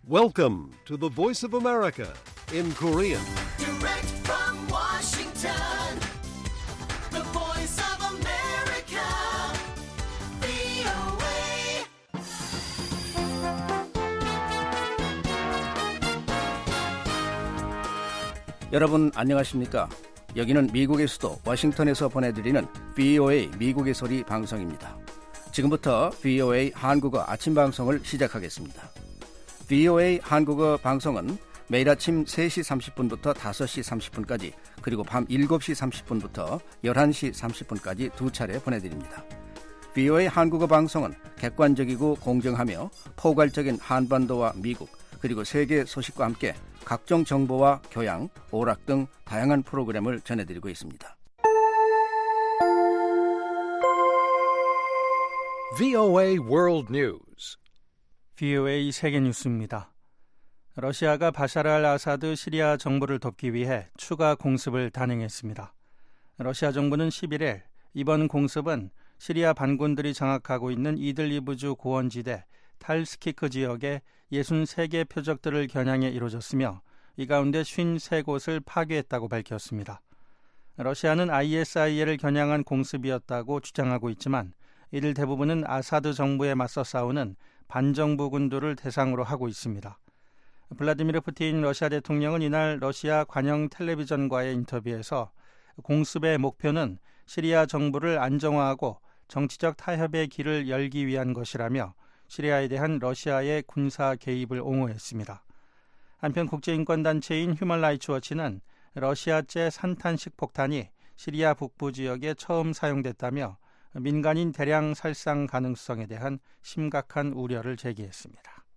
Welcome to the Voice of America in Korean. Direct from Washington, the Voice of America, VOA. 여러분 안녕하십니까? 여기는 미국의 수도 워싱턴에서 보내드리는 VOA 미국의 소리 방송입니다. 지금부터 VOA 한국어 아침 방송을 시작하겠습니다. VOA 한국어 방송은 매일 아침 3시 30분부터 5시 30분까지 그리고 밤 7시 30분부터 11시 30분까지 두 차례 보내드립니다. VOA 한국어 방송은 객관적이고 공정하며 포괄적인 한반도와 미국 그리고 세계 소식과 함께 각종 정보와 교양, 오락 등 다양한 프로그램을 전해드리고 있습니다. VOA World News. VOA 세계 뉴스입니다. 러시아가 바샤르 알 아사드 시리아 정부를 돕기 위해 추가 공습을 단행했습니다. 러시아 정부는 11일 이번 공습은 시리아 반군들이 장악하고 있는 이들리브주 고원지대 탈스키크 지역의 63개 표적들을 겨냥해 이루어졌으며 이 가운데 53곳을 파괴했다고 밝혔습니다. 러시아는 ISIL을 겨냥한 공습이었다고 주장하고 있지만 이들 대부분은 아사드 정부에 맞서 싸우는 반정부 군들을 대상으로 하고 있습니다. 블라디미르 푸틴 러시아 대통령은 이날 러시아 관영 텔레비전과의 인터뷰에서 공습의 목표는 시리아 정부를 안정화하고 정치적 타협의 길을 열기 위한 것이라며 시리아에 대한 러시아의 군사 개입을 옹호했습니다. 한편 국제인권단체인 휴먼라이츠 워치는 러시아제 산탄식 폭탄이 시리아 북부 지역에 처음 사용됐다며 민간인 대량 살상 가능성에 대한 심각한 우려를 제기했습니다.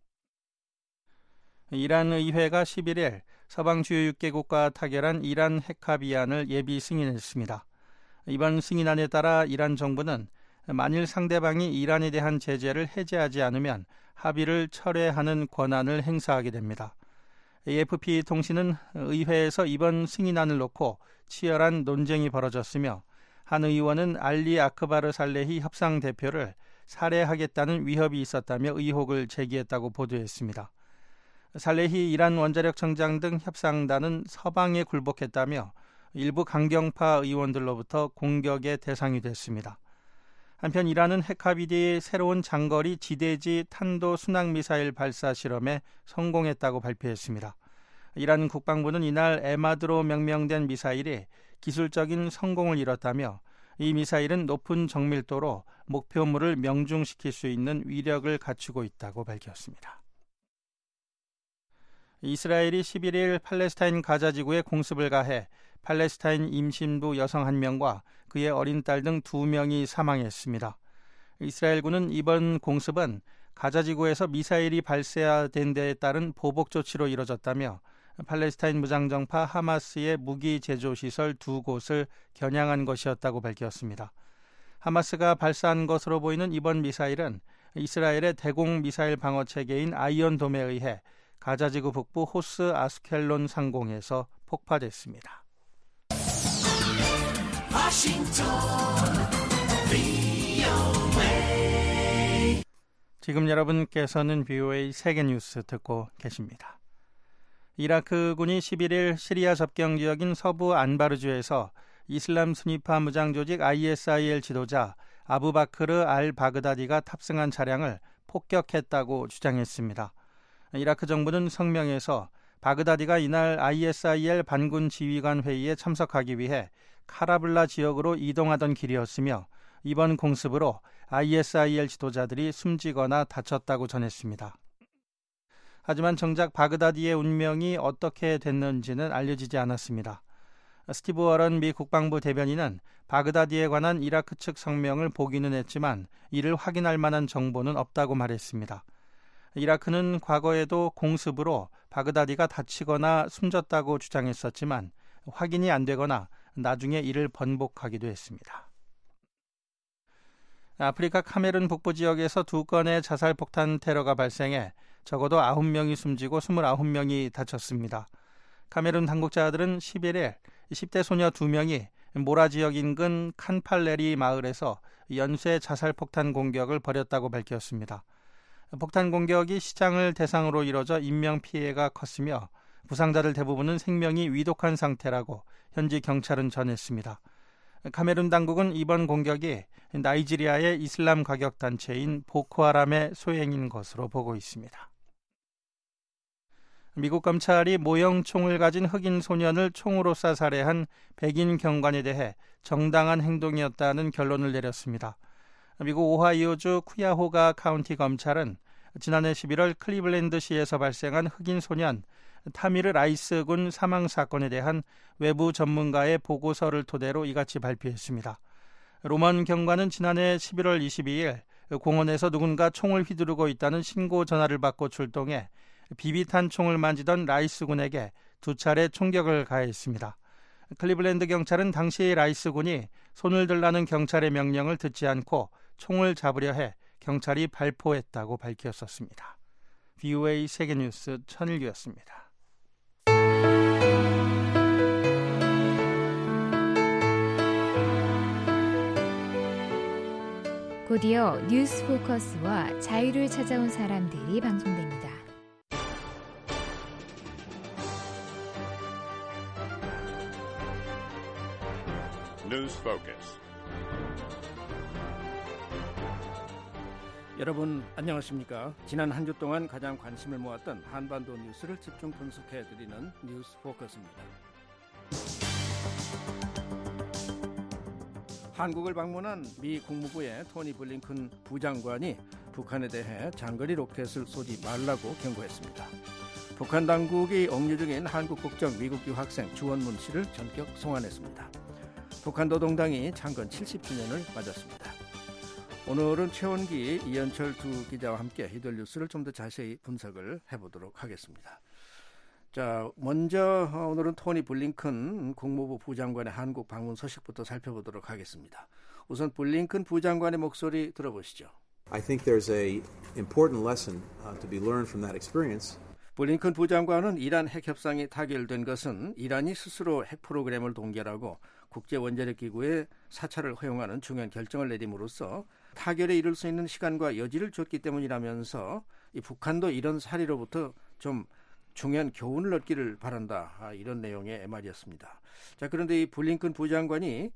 이란 의회가 11일 서방 주요 6개국과 타결한 이란 핵 합의안을 예비 승인했습니다. 이번 승인안에 따라 이란 정부는 만일 상대방이 이란에 대한 제재를 해제하지 않으면 합의를 철회하는 권한을 행사하게 됩니다. AFP 통신은 의회에서 이번 승인안을 놓고 치열한 논쟁이 벌어졌으며 한 의원은 알리 아크바르 살레히 협상 대표를 살해하겠다는 위협이 있었다며 의혹을 제기했다고 보도했습니다. 살레히 이란 원자력 청장 등 협상단은 서방에 굴복했다며 일부 강경파 의원들로부터 공격의 대상이 됐습니다. 한편 이란은 핵 합의 뒤 새로운 장거리 지대지 탄도 순항미사일 발사 실험에 성공했다고 발표했습니다. 이란 국방부는 이날 에마드로 명명된 미사일이 기술적인 성공을 이뤘다며 이 미사일은 높은 정밀도로 목표물을 명중시킬 수 있는 위력을 갖추고 있다고 밝혔습니다. 이스라엘이 11일 팔레스타인 가자 지구에 공습을 가해 팔레스타인 임신부 여성 1명과 그의 어린 딸 등 2명이 사망했습니다. 이스라엘군은 이번 공습은 가자 지구에서 미사일이 발사된 데에 따른 보복 조치로 이뤄졌다며 팔레스타인 무장정파 하마스의 무기 제조 시설 2곳을 겨냥한 것이었다고 밝혔습니다. 하마스가 발사한 것으로 보이는 이번 미사일은 이스라엘의 대공 미사일 방어 체계인 아이언돔에 의해 가자지구 북부 호스 아스켈론 상공에서 폭파됐습니다. 지금 여러분께서는 VOA 세계 뉴스 듣고 계십니다. 이라크군이 11일 시리아 접경 지역인 서부 안바르주에서 이슬람 순위파 무장 조직 ISIL 지도자 아부바크르 알 바그다디가 탑승한 차량을 폭격했다고 주장했습니다. 이라크 정부는 성명에서 바그다디가 이날 ISIL 반군 지휘관 회의에 참석하기 위해 카라블라 지역으로 이동하던 길이었으며 이번 공습으로 ISIL 지도자들이 숨지거나 다쳤다고 전했습니다. 하지만 정작 바그다디의 운명이 어떻게 됐는지는 알려지지 않았습니다. 스티브 워런 미 국방부 대변인은 바그다디에 관한 이라크 측 성명을 보기는 했지만 이를 확인할 만한 정보는 없다고 말했습니다. 이라크는 과거에도 공습으로 바그다디가 다치거나 숨졌다고 주장했었지만 확인이 안 되거나 나중에 이를 번복하기도 했습니다. 아프리카 카메룬 북부 지역에서 2건의 자살폭탄 테러가 발생해 적어도 9명이 숨지고 29명이 다쳤습니다. 카메룬 당국자들은 11일 10대 소녀 2명이 모라 지역 인근 칸팔레리 마을에서 연쇄 자살폭탄 공격을 벌였다고 밝혔습니다. 폭탄 공격이 시장을 대상으로 이뤄져 인명피해가 컸으며 부상자들 대부분은 생명이 위독한 상태라고 현지 경찰은 전했습니다. 카메룬 당국은 이번 공격이 나이지리아의 이슬람 과격 단체인 보코하람의 소행인 것으로 보고 있습니다. 미국 검찰이 모형총을 가진 흑인 소년을 총으로 쏴 살해한 백인 경관에 대해 정당한 행동이었다는 결론을 내렸습니다. 미국 오하이오주 쿠야호가 카운티 검찰은 지난해 11월 클리블랜드시에서 발생한 흑인 소년 타미르 라이스 군 사망 사건에 대한 외부 전문가의 보고서를 토대로 이같이 발표했습니다. 로먼 경관은 지난해 11월 22일 공원에서 누군가 총을 휘두르고 있다는 신고 전화를 받고 출동해 비비탄 총을 만지던 라이스 군에게 2차례 총격을 가했습니다. 클리블랜드 경찰은 당시 라이스 군이 손을 들라는 경찰의 명령을 듣지 않고 총을 잡으려 해 경찰이 발포했다고 밝혔었습니다. VOA 세계뉴스 천일규였습니다. 곧이어 뉴스 포커스와 자유를 찾아온 사람들이 방송됩니다. News Focus. 여러분 안녕하십니까? 지난 한 주 동안 가장 관심을 모았던 한반도 뉴스를 집중 분석해드리는 뉴스 포커스입니다. 한국을 방문한 미 국무부의 토니 블링컨 부장관이 북한에 대해 장거리 로켓을 쏘지 말라고 경고했습니다. 북한 당국이 억류 중인 한국 국적 미국 유학생 주원문 씨를 전격 송환했습니다. 북한 노동당이 창건 70주년을 맞았습니다. 오늘은 최원기, 이현철 두 기자와 함께 이들 뉴스를 좀 더 자세히 분석을 해보도록 하겠습니다. 자, 먼저 오늘은 토니 블링컨 국무부 부장관의 한국 방문 소식부터 살펴보도록 하겠습니다. 우선 블링컨 부장관의 목소리 들어보시죠. I think there's an important lesson to be learned from that experience. 블링컨 부장관은 이란 핵 협상이 타결된 것은 이란이 스스로 핵 프로그램을 동결하고 국제원자력기구에 사찰을 허용하는 중요한 결정을 내림으로써 타결에 이를 수 있는 시간과 여지를 줬기 때문이라면서 이 북한도 이런 사례로부터 좀 중요한 교훈을 얻기를 바란다. 이런 내용의 말이었습니다. 자, 그런데 이 블링컨 부장관이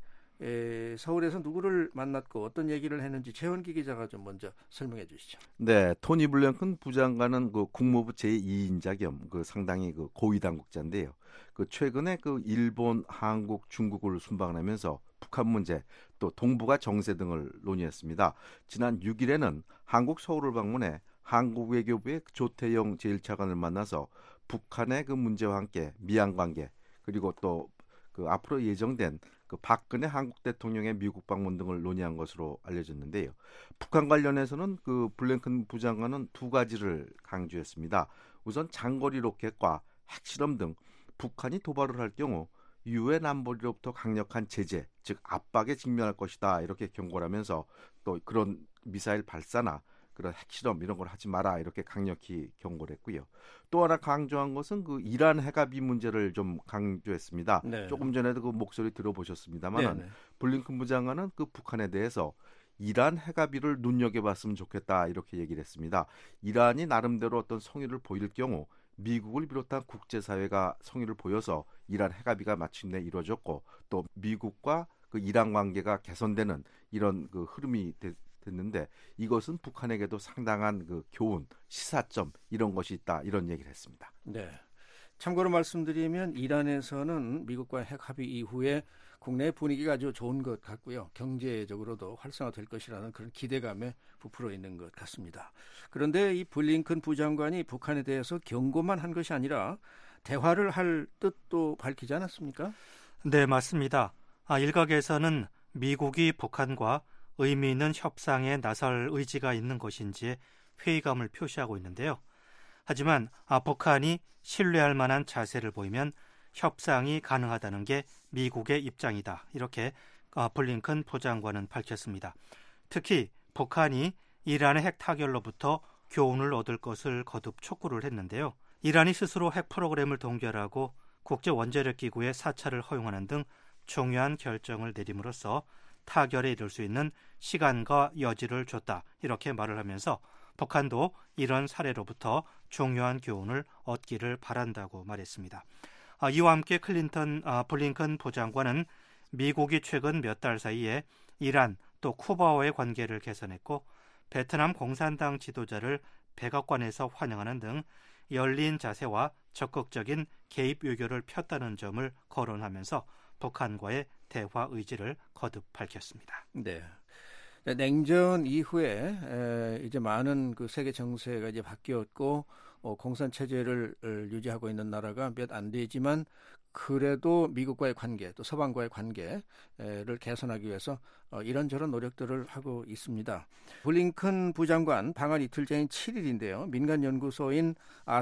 서울에서 누구를 만났고 어떤 얘기를 했는지 최원기 기자가 좀 먼저 설명해 주시죠. 네, 토니 블링컨 부장관은 그 국무부 제2인자 겸 그 상당히 그 고위 당국자인데요. 그 최근에 그 일본, 한국, 중국을 순방하면서 북한 문제 또 동북아 정세 등을 논의했습니다. 지난 6일에는 한국 서울을 방문해 한국 외교부의 조태영 제1차관을 만나서 북한의 그 문제와 함께 미양 관계 그리고 또 그 앞으로 예정된 그 박근혜 한국 대통령의 미국 방문 등을 논의한 것으로 알려졌는데요. 북한 관련해서는 그 블링컨 부장관은 두 가지를 강조했습니다. 우선 장거리 로켓과 핵실험 등 북한이 도발을 할 경우 유엔 안보리로부터 강력한 제재, 즉 압박에 직면할 것이다 이렇게 경고를 하면서 또 그런 미사일 발사나 그런 핵실험 이런 걸 하지 마라 이렇게 강력히 경고를 했고요. 또 하나 강조한 것은 그 이란 핵합의 문제를 좀 강조했습니다. 네. 조금 전에도 그 목소리 들어보셨습니다만 블링컨 부장관은 그 북한에 대해서 이란 핵합의를 눈여겨봤으면 좋겠다 이렇게 얘기를 했습니다. 이란이 나름대로 어떤 성의를 보일 경우 미국을 비롯한 국제사회가 성의를 보여서 이란 핵합의가 마침내 이루어졌고 또 미국과 그 이란 관계가 개선되는 이런 그 흐름이 됐는데 이것은 북한에게도 상당한 그 교훈, 시사점 이런 것이 있다 이런 얘기를 했습니다. 네. 참고로 말씀드리면 이란에서는 미국과 핵 합의 이후에 국내 분위기가 아주 좋은 것 같고요. 경제적으로도 활성화될 것이라는 그런 기대감에 부풀어 있는 것 같습니다. 그런데 이 블링컨 부장관이 북한에 대해서 경고만 한 것이 아니라 대화를 할 뜻도 밝히지 않았습니까? 네, 맞습니다. 일각에서는 미국이 북한과 의미 있는 협상에 나설 의지가 있는 것인지 회의감을 표시하고 있는데요. 하지만 북한이 신뢰할 만한 자세를 보이면 협상이 가능하다는 게 미국의 입장이다. 이렇게 블링컨 부장관은 밝혔습니다. 특히 북한이 이란의 핵 타결로부터 교훈을 얻을 것을 거듭 촉구를 했는데요. 이란이 스스로 핵 프로그램을 동결하고 국제원자력기구의 사찰을 허용하는 등 중요한 결정을 내림으로써 타결에 이를 수 있는 시간과 여지를 줬다. 이렇게 말을 하면서 북한도 이런 사례로부터 중요한 교훈을 얻기를 바란다고 말했습니다. 이와 함께 블링컨 부장관은 미국이 최근 몇 달 사이에 이란 또 쿠바와의 관계를 개선했고 베트남 공산당 지도자를 백악관에서 환영하는 등 열린 자세와 적극적인 개입 외교를 폈다는 점을 거론하면서 북한과의 대화 의지를 거듭 밝혔습니다. 네. 냉전 이후에 이제 많은 그 세계 정세가 이제 바뀌었고 공산 체제를 유지하고 있는 나라가 몇 안 되지만 그래도 미국과의 관계 또 서방과의 관계를 개선하기 위해서 이런저런 노력들을 하고 있습니다. 블링컨 부장관 방한 이틀 전인 7일인데요. 민간연구소인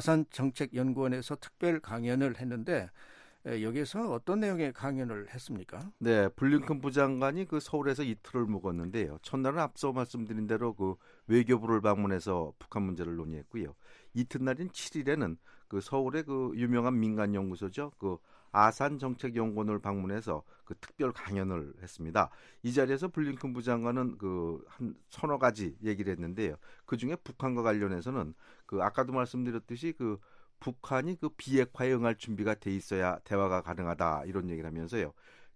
아산정책연구원에서 특별 강연을 했는데 여기서 어떤 내용의 강연을 했습니까? 네, 블링컨 부장관이 그 서울에서 이틀을 묵었는데요. 첫날은 앞서 말씀드린 대로 그 외교부를 방문해서 북한 문제를 논의했고요. 이튿날인 7일에는 그 서울의 그 유명한 민간 연구소죠. 그 아산정책연구원을 방문해서 그 특별 강연을 했습니다. 이 자리에서 블링컨 부장관은 그 한 서너 가지 얘기를 했는데요. 그 중에 북한과 관련해서는 그 아까도 말씀드렸듯이 그 북한이 그 비핵화에 응할 준비가 돼 있어야 대화가 가능하다 이런 얘기를 하면서요.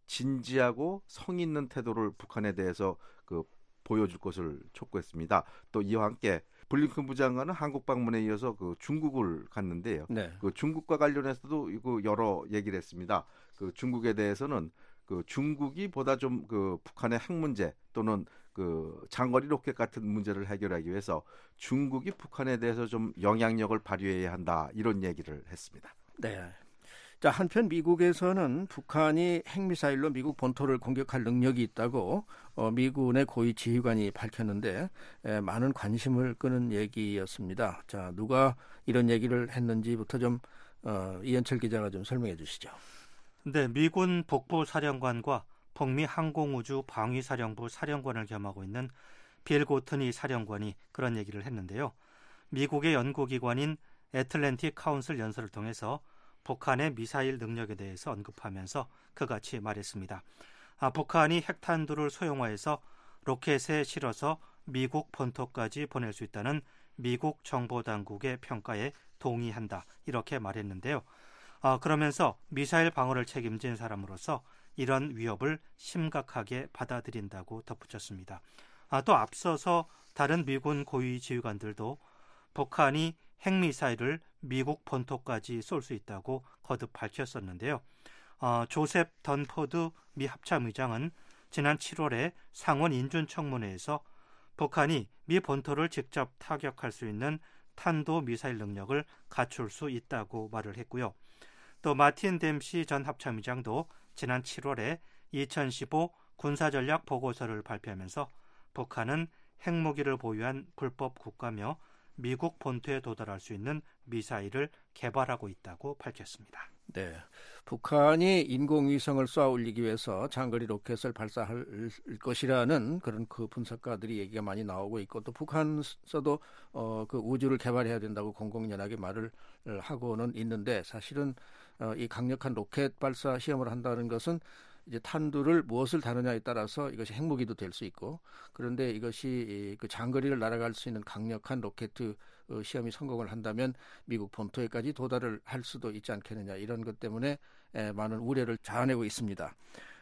진지하고 성의 있는 태도를 북한에 대해서 그 보여줄 것을 촉구했습니다. 또 이와 함께 블링컨 부장관은 한국 방문에 이어서 그 중국을 갔는데요. 네. 그 중국과 관련해서도 이거 여러 얘기를 했습니다. 그 중국에 대해서는 그 중국이 보다 좀 그 북한의 핵 문제 또는 그 장거리 로켓 같은 문제를 해결하기 위해서 중국이 북한에 대해서 좀 영향력을 발휘해야 한다 이런 얘기를 했습니다. 네. 자, 한편 미국에서는 북한이 핵미사일로 미국 본토를 공격할 능력이 있다고 미군의 고위 지휘관이 밝혔는데 많은 관심을 끄는 얘기였습니다. 자, 누가 이런 얘기를 했는지부터 좀 이현철 기자가 좀 설명해 주시죠. 네, 미군 북부사령관과 북미 항공우주방위사령부 사령관을 겸하고 있는 빌 고트니 사령관이 그런 얘기를 했는데요. 미국의 연구기관인 애틀랜틱 카운슬 연설을 통해서 북한의 미사일 능력에 대해서 언급하면서 그같이 말했습니다. 북한이 핵탄두를 소형화해서 로켓에 실어서 미국 본토까지 보낼 수 있다는 미국 정보당국의 평가에 동의한다 이렇게 말했는데요. 그러면서 미사일 방어를 책임진 사람으로서 이런 위협을 심각하게 받아들인다고 덧붙였습니다. 또 앞서서 다른 미군 고위 지휘관들도 북한이 핵미사일을 미국 본토까지 쏠 수 있다고 거듭 밝혔었는데요. 조셉 던포드 미 합참의장은 지난 7월에 상원 인준청문회에서 북한이 미 본토를 직접 타격할 수 있는 탄도미사일 능력을 갖출 수 있다고 말을 했고요. 또 마틴 댐시 전 합참의장도 지난 7월에 2015 군사전략 보고서를 발표하면서 북한은 핵무기를 보유한 불법 국가며 미국 본토에 도달할 수 있는 미사일을 개발하고 있다고 밝혔습니다. 네, 북한이 인공위성을 쏘아 올리기 위해서 장거리 로켓을 발사할 것이라는 그런 그 분석가들이 얘기가 많이 나오고 있고 또 북한에서도 그 우주를 개발해야 된다고 공공연하게 말을 하고는 있는데 사실은 이 강력한 로켓 발사 시험을 한다는 것은 이제 탄두를 무엇을 다루냐에 따라서 이것이 핵무기도 될 수 있고 그런데 이것이 그 장거리를 날아갈 수 있는 강력한 로켓 시험이 성공을 한다면 미국 본토에까지 도달을 할 수도 있지 않겠느냐 이런 것 때문에 많은 우려를 자아내고 있습니다.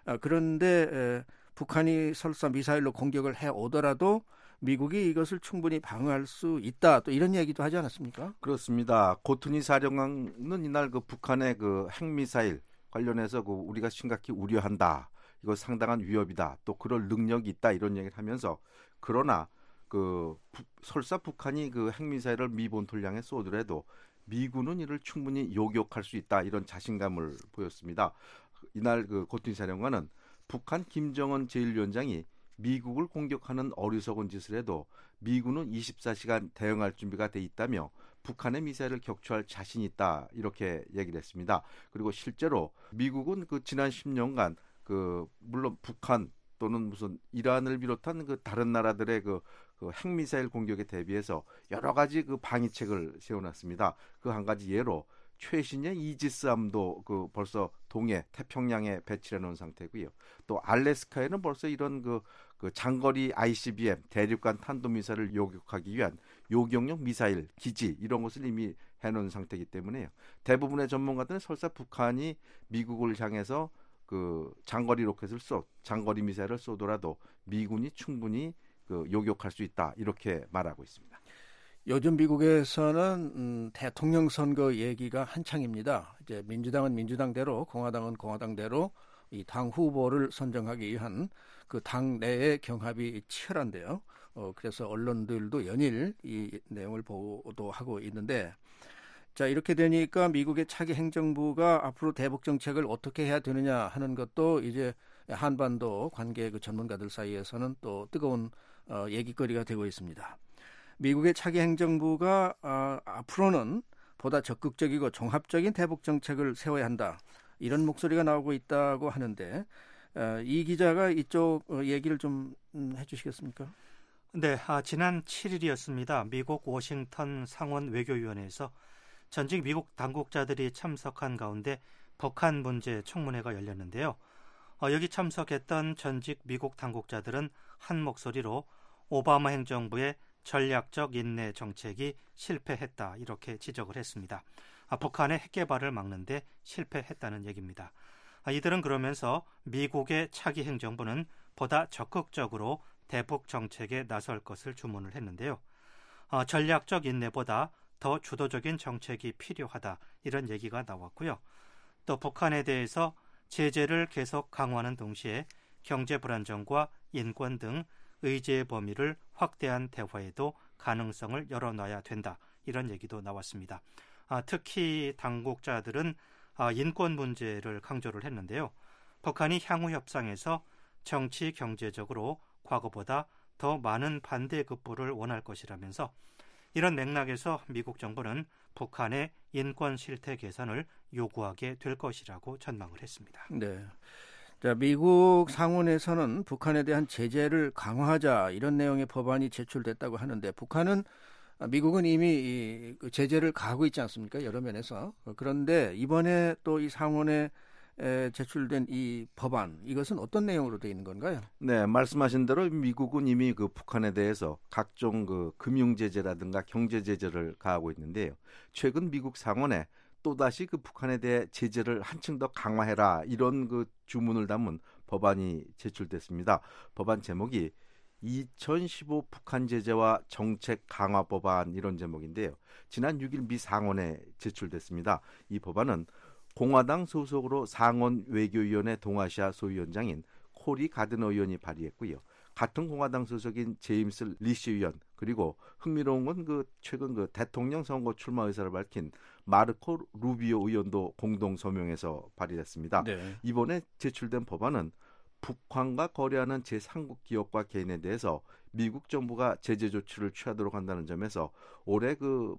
그런데 북한이 설사 미사일로 공격을 해오더라도 미국이 이것을 충분히 방어할 수 있다 또 이런 얘기도 하지 않았습니까? 그렇습니다. 고트니 사령관은 이날 그 북한의 그 핵미사일 관련해서 그 우리가 심각히 우려한다. 이거 상당한 위협이다. 또 그럴 능력이 있다. 이런 얘기를 하면서 그러나 그 설사 북한이 그 핵미사일을 미 본토를 향해 쏘더라도 미군은 이를 충분히 요격할 수 있다. 이런 자신감을 보였습니다. 이날 그 고트니 사령관은 북한 김정은 제1위원장이 미국을 공격하는 어리석은 짓을 해도 미군은 24시간 대응할 준비가 돼 있다며 북한의 미사일을 격추할 자신이 있다 이렇게 얘기를 했습니다. 그리고 실제로 미국은 그 지난 10년간 그 물론 북한 또는 무슨 이란을 비롯한 그 다른 나라들의 그 핵미사일 공격에 대비해서 여러 가지 그 방위책을 세워놨습니다. 그 한 가지 예로 최신의 이지스함도 그 벌써 동해 태평양에 배치해 놓은 상태고요. 또 알래스카에는 벌써 이런 그 장거리 ICBM 대륙간 탄도미사일을 요격하기 위한 요격용 미사일 기지 이런 것을 이미 해놓은 상태이기 때문에요. 대부분의 전문가들은 설사 북한이 미국을 향해서 그 장거리 로켓을 장거리 미사일을 쏘더라도 미군이 충분히 그 요격할 수 있다 이렇게 말하고 있습니다. 요즘 미국에서는 대통령 선거 얘기가 한창입니다. 이제 민주당은 민주당대로, 공화당은 공화당대로 이 당 후보를 선정하기 위한 그 당 내의 경합이 치열한데요. 그래서 언론들도 연일 이 내용을 보도하고 있는데, 자 이렇게 되니까 미국의 차기 행정부가 앞으로 대북 정책을 어떻게 해야 되느냐 하는 것도 이제 한반도 관계 그 전문가들 사이에서는 또 뜨거운 얘기거리가 되고 있습니다. 미국의 차기 행정부가 앞으로는 보다 적극적이고 종합적인 대북 정책을 세워야 한다. 이런 목소리가 나오고 있다고 하는데 이 기자가 이쪽 얘기를 좀 해주시겠습니까? 네, 지난 7일이었습니다. 미국 워싱턴 상원 외교위원회에서 전직 미국 당국자들이 참석한 가운데 북한 문제 청문회가 열렸는데요. 여기 참석했던 전직 미국 당국자들은 한 목소리로 오바마 행정부의 전략적 인내 정책이 실패했다 이렇게 지적을 했습니다. 북한의 핵 개발을 막는데 실패했다는 얘기입니다. 이들은 그러면서 미국의 차기 행정부는 보다 적극적으로 대북 정책에 나설 것을 주문을 했는데요. 전략적 인내보다 더 주도적인 정책이 필요하다 이런 얘기가 나왔고요. 또 북한에 대해서 제재를 계속 강화하는 동시에 경제 불안정과 인권 등 의제의 범위를 확대한 대화에도 가능성을 열어놔야 된다 이런 얘기도 나왔습니다. 특히 당국자들은 인권 문제를 강조를 했는데요. 북한이 향후 협상에서 정치 경제적으로 과거보다 더 많은 반대급부를 원할 것이라면서 이런 맥락에서 미국 정부는 북한의 인권 실태 개선을 요구하게 될 것이라고 전망을 했습니다. 네. 자, 미국 상원에서는 북한에 대한 제재를 강화하자 이런 내용의 법안이 제출됐다고 하는데 미국은 이미 제재를 가하고 있지 않습니까? 여러 면에서. 그런데 이번에 또 이 상원에 제출된 이 법안 이것은 어떤 내용으로 되어 있는 건가요? 네, 말씀하신 대로 미국은 이미 그 북한에 대해서 각종 그 금융 제재라든가 경제 제재를 가하고 있는데요. 최근 미국 상원에 또다시 그 북한에 대해 제재를 한층 더 강화해라 이런 그 주문을 담은 법안이 제출됐습니다. 법안 제목이 2015 북한 제재와 정책 강화 법안 이런 제목인데요. 지난 6일 미 상원에 제출됐습니다. 이 법안은 공화당 소속으로 상원 외교위원회 동아시아 소위원장인 코리 가드너 의원이 발의했고요. 같은 공화당 소속인 제임스 리시 의원 그리고 흥미로운 건 최근 대통령 선거 출마 의사를 밝힌 마르코 루비오 의원도 공동 서명해서 발의했습니다. 네. 이번에 제출된 법안은 북한과 거래하는 제3국 기업과 개인에 대해서 미국 정부가 제재 조치를 취하도록 한다는 점에서 올해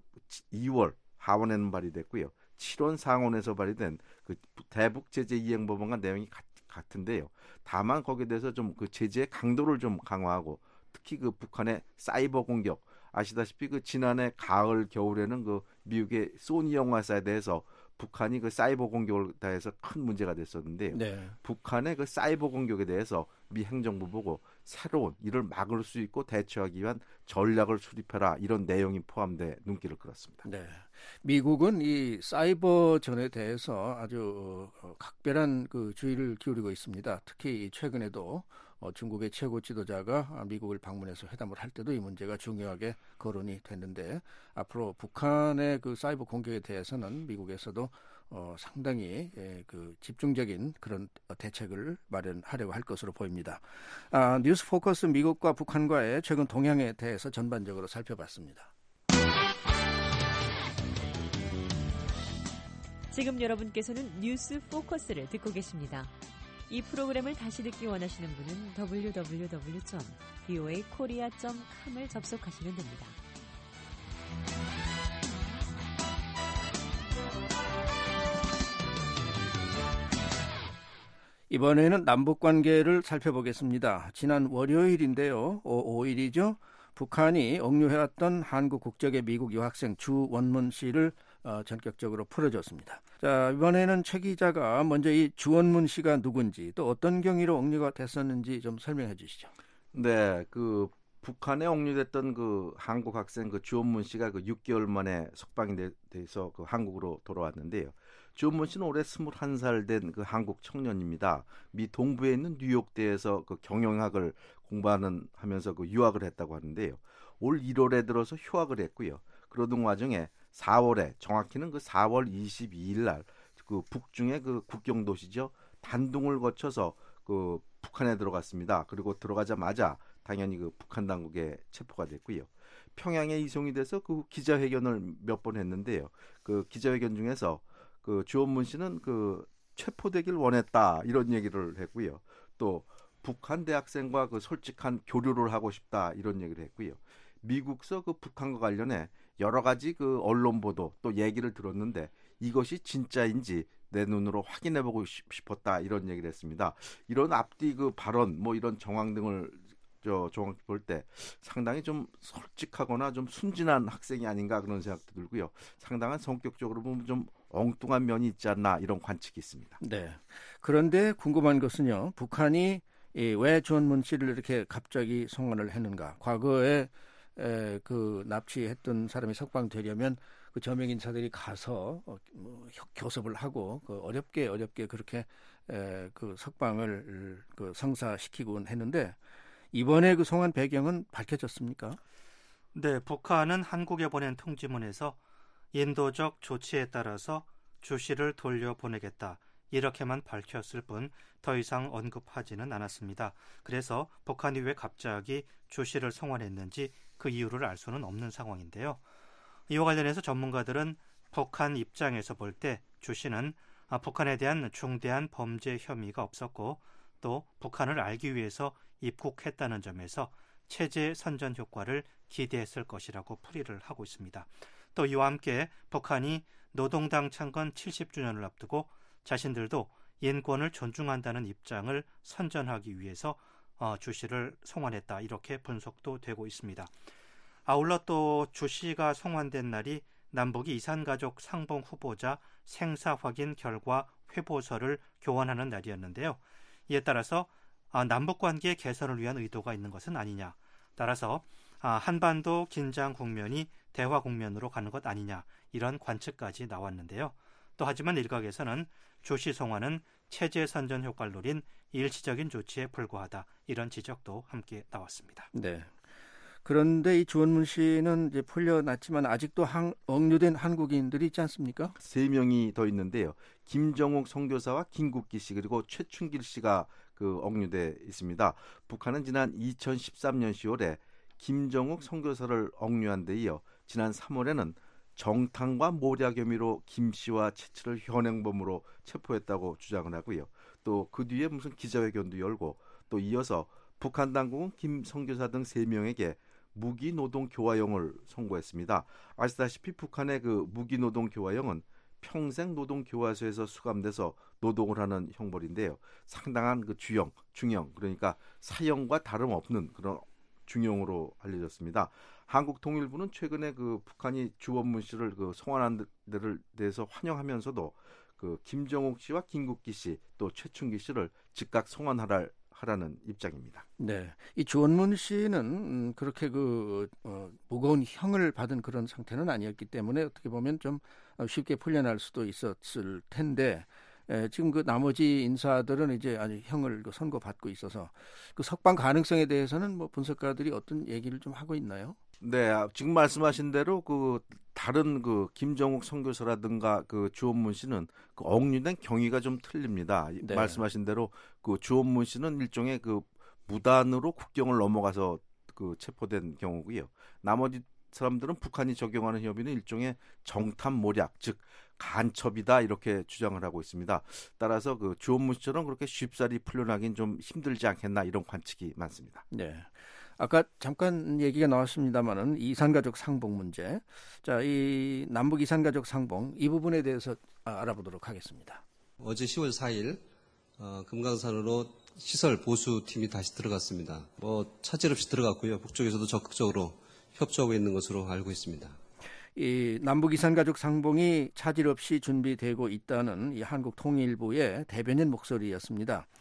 2월 하원에는 발의됐고요. 7월 상원에서 발의된 대북 제재 이행 법안과 내용이 같은데요. 다만 거기에 대해서 좀 제재의 강도를 좀 강화하고 특히 북한의 사이버 공격 아시다시피 지난해 가을 겨울에는 미국의 소니 영화사에 대해서 북한이 사이버 공격을 다해서 큰 문제가 됐었는데요. 네. 북한의 사이버 공격에 대해서 미 행정부 보고 새로운 이를 막을 수 있고 대처하기 위한 전략을 수립해라 이런 내용이 포함돼 눈길을 끌었습니다. 네. 미국은 이 사이버전에 대해서 아주 각별한 주의를 기울이고 있습니다. 특히 최근에도 중국의 최고 지도자가 미국을 방문해서 회담을 할 때도 이 문제가 중요하게 거론이 됐는데 앞으로 북한의 사이버 공격에 대해서는 미국에서도 상당히 집중적인 그런 대책을 마련하려고 할 것으로 보입니다. 뉴스 포커스 미국과 북한과의 최근 동향에 대해서 전반적으로 살펴봤습니다. 지금 여러분께서는 뉴스 포커스를 듣고 계십니다. 이 프로그램을 다시 듣기 원하시는 분은 www.voakorea.com을 접속하시면 됩니다. 이번에는 남북관계를 살펴보겠습니다. 지난 월요일인데요. 5일이죠. 북한이 억류해왔던 한국 국적의 미국 유학생 주원문 씨를 전격적으로 풀어줬습니다. 자, 이번에는 최 기자가 먼저 이 주원문 씨가 누군지 또 어떤 경위로 억류가 됐었는지 좀 설명해 주시죠. 네, 북한에 억류됐던 그 한국 학생 그 주원문 씨가 그 6개월 만에 석방이 돼서 그 한국으로 돌아왔는데요. 주원문 씨는 올해 21살 된 그 한국 청년입니다. 미 동부에 있는 뉴욕대에서 그 경영학을 공부하면서 그 유학을 했다고 하는데요. 올 1월에 들어서 휴학을 했고요. 그러던 와중에 4월에 정확히는 그 4월 22일 날 그 북중의 그 국경 도시죠. 단둥을 거쳐서 그 북한에 들어갔습니다. 그리고 들어가자마자 당연히 그 북한 당국에 체포가 됐고요. 평양에 이송이 돼서 그 기자회견을 몇 번 했는데요. 그 기자회견 중에서 그 주원문 씨는 그 체포되길 원했다 이런 얘기를 했고요. 또 북한 대학생과 그 솔직한 교류를 하고 싶다 이런 얘기를 했고요. 미국서 그 북한과 관련해 여러 가지 그 언론 보도 또 얘기를 들었는데 이것이 진짜인지 내 눈으로 확인해보고 싶었다 이런 얘기를 했습니다. 이런 앞뒤 그 발언 뭐 이런 정황 등을 정확히 볼 때 상당히 좀 솔직하거나 좀 순진한 학생이 아닌가 그런 생각도 들고요. 상당한 성격적으로 보면 좀 엉뚱한 면이 있지 않나 이런 관측이 있습니다. 네. 그런데 궁금한 것은요. 북한이 왜 주원문 씨를 이렇게 갑자기 송환을 했는가? 과거에 그 납치했던 사람이 석방되려면 그 저명 인사들이 가서 교섭을 하고 그 어렵게 그렇게 그 석방을 그 성사시키곤 했는데 이번에 그 송환 배경은 밝혀졌습니까? 네, 북한은 한국에 보낸 통지문에서 인도적 조치에 따라서 주 씨를 돌려보내겠다. 이렇게만 밝혔을 뿐 더 이상 언급하지는 않았습니다. 그래서 북한이 왜 갑자기 주 씨를 송환했는지 그 이유를 알 수는 없는 상황인데요. 이와 관련해서 전문가들은 북한 입장에서 볼 때 주 씨는 북한에 대한 중대한 범죄 혐의가 없었고 또 북한을 알기 위해서 입국했다는 점에서 체제 선전 효과를 기대했을 것이라고 풀이를 하고 있습니다. 또 이와 함께 북한이 노동당 창건 70주년을 앞두고 자신들도 인권을 존중한다는 입장을 선전하기 위해서 주 씨를 송환했다 이렇게 분석도 되고 있습니다. 아울러 또 주 씨가 송환된 날이 남북이 이산가족 상봉 후보자 생사 확인 결과 회보서를 교환하는 날이었는데요. 이에 따라서 남북관계 개선을 위한 의도가 있는 것은 아니냐. 따라서 한반도 긴장 국면이 대화 국면으로 가는 것 아니냐. 이런 관측까지 나왔는데요. 또 하지만 일각에서는 주 씨 송환은 체제 선전 효과를 노린 일시적인 조치에 불과하다. 이런 지적도 함께 나왔습니다. 네. 그런데 이 주원문 씨는 이제 풀려났지만 아직도 억류된 한국인들이 있지 않습니까? 3명이 더 있는데요. 김정욱 선교사와 김국기 씨 그리고 최춘길 씨가 그 억류돼 있습니다. 북한은 지난 2013년 10월에 김정욱 선교사를 억류한 데 이어 지난 3월에는 정탕과 모략 혐의로 김 씨와 최 씨를 현행범으로 체포했다고 주장을 하고요. 또 그 뒤에 무슨 기자회견도 열고 또 이어서 북한 당국은 김 선교사 등 3명에게 무기노동 교화형을 선고했습니다. 아시다시피 북한의 그 무기노동 교화형은 평생 노동교화소에서 수감돼서 노동을 하는 형벌인데요. 상당한 그 중형 그러니까 사형과 다름없는 그런 중형으로 알려졌습니다. 한국통일부는 최근에 그 북한이 주원문 씨를 그 송환한 데를 대해서 환영하면서도 그 김정욱 씨와 김국기 씨 또 최춘기 씨를 즉각 송환하라는 입장입니다. 네, 이 주원문 씨는 그렇게 무거운 형을 받은 그런 상태는 아니었기 때문에 어떻게 보면 좀 쉽게 풀려날 수도 있었을 텐데 지금 그 나머지 인사들은 이제 아주 형을 선고받고 있어서 그 석방 가능성에 대해서는 뭐 분석가들이 어떤 얘기를 좀 하고 있나요? 네, 지금 말씀하신 대로 그 다른 그 김정욱 선교사라든가 그 주원문 씨는 그 억류된 경위가 좀 틀립니다. 네. 말씀하신 대로 그 주원문 씨는 일종의 그 무단으로 국경을 넘어가서 그 체포된 경우고요. 나머지 사람들은 북한이 적용하는 혐의는 일종의 정탐 모략, 즉 간첩이다 이렇게 주장을 하고 있습니다. 따라서 그 주원문 씨처럼 그렇게 쉽사리 풀려나긴 좀 힘들지 않겠나 이런 관측이 많습니다. 네. 아까 잠깐 얘기가 나왔습니다만은 이산가족 상봉 문제. 자, 이 남북 이산가족 상봉 이 부분에 대해서 알아보도록 하겠습니다. 어제 10월 4일 금강산으로 시설 보수팀이 다시 들어갔습니다. 차질 없이 들어갔고요. 북쪽에서도 적극적으로 협조하고 있는 것으로 알고 있습니다. 이 남북 이산가족 상봉이 차질 없이 준비되고 있다는 이 한국통일부의 대변인 목소리였습니다.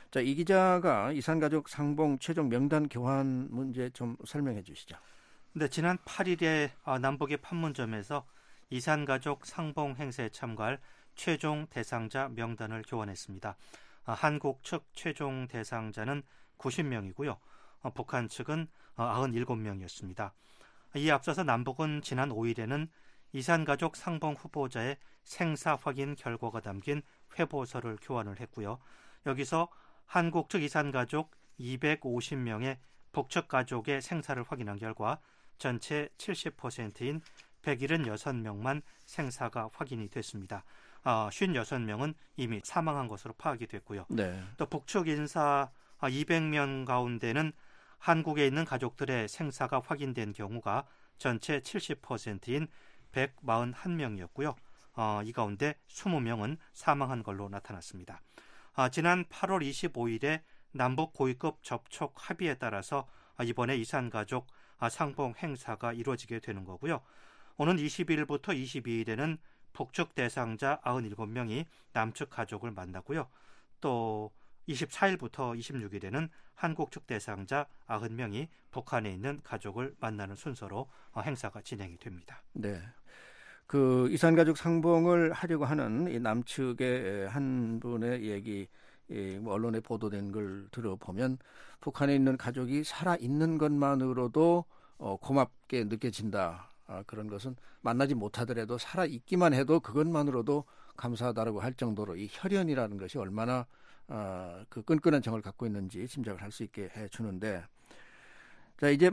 자, 이 기자가 이산가족 상봉 최종 명단 교환 문제 좀 설명해 주시죠. 네, 지난 8일에 남북의 판문점에서 이산가족 상봉 행사에 참가할 최종 대상자 명단을 교환했습니다. 한국 측 최종 대상자는 90명이고요. 북한 측은 97명이었습니다. 이에 앞서서 남북은 지난 5일에는 이산가족 상봉 후보자의 생사 확인 결과가 담긴 회보서를 교환을 했고요. 여기서 한국 측 이산가족 250명의 북측 가족의 생사를 확인한 결과 전체 70%인 176명만 생사가 확인이 됐습니다. 56명은 이미 사망한 것으로 파악이 됐고요. 네. 또 북측 인사 200명 가운데는 한국에 있는 가족들의 생사가 확인된 경우가 전체 70%인 141명이었고요. 이 가운데 20명은 사망한 걸로 나타났습니다. 지난 8월 25일에 남북 고위급 접촉 합의에 따라서 이번에 이산가족 상봉 행사가 이루어지게 되는 거고요. 오는 20일부터 22일에는 북측 대상자 97명이 남측 가족을 만나고요. 또 24일부터 26일에는 한국 측 대상자 90명이 북한에 있는 가족을 만나는 순서로 행사가 진행이 됩니다. 네. 그 이산가족 상봉을 하려고 하는 이 남측의 한 분의 얘기, 언론에 보도된 걸 들어보면 북한에 있는 가족이 살아 있는 것만으로도 고맙게 느껴진다. 그런 것은 만나지 못하더라도 살아 있기만 해도 그것만으로도 감사하다라고 할 정도로 이 혈연이라는 것이 얼마나 그 끈끈한 정을 갖고 있는지 짐작을 할 수 있게 해주는데, 자, 이제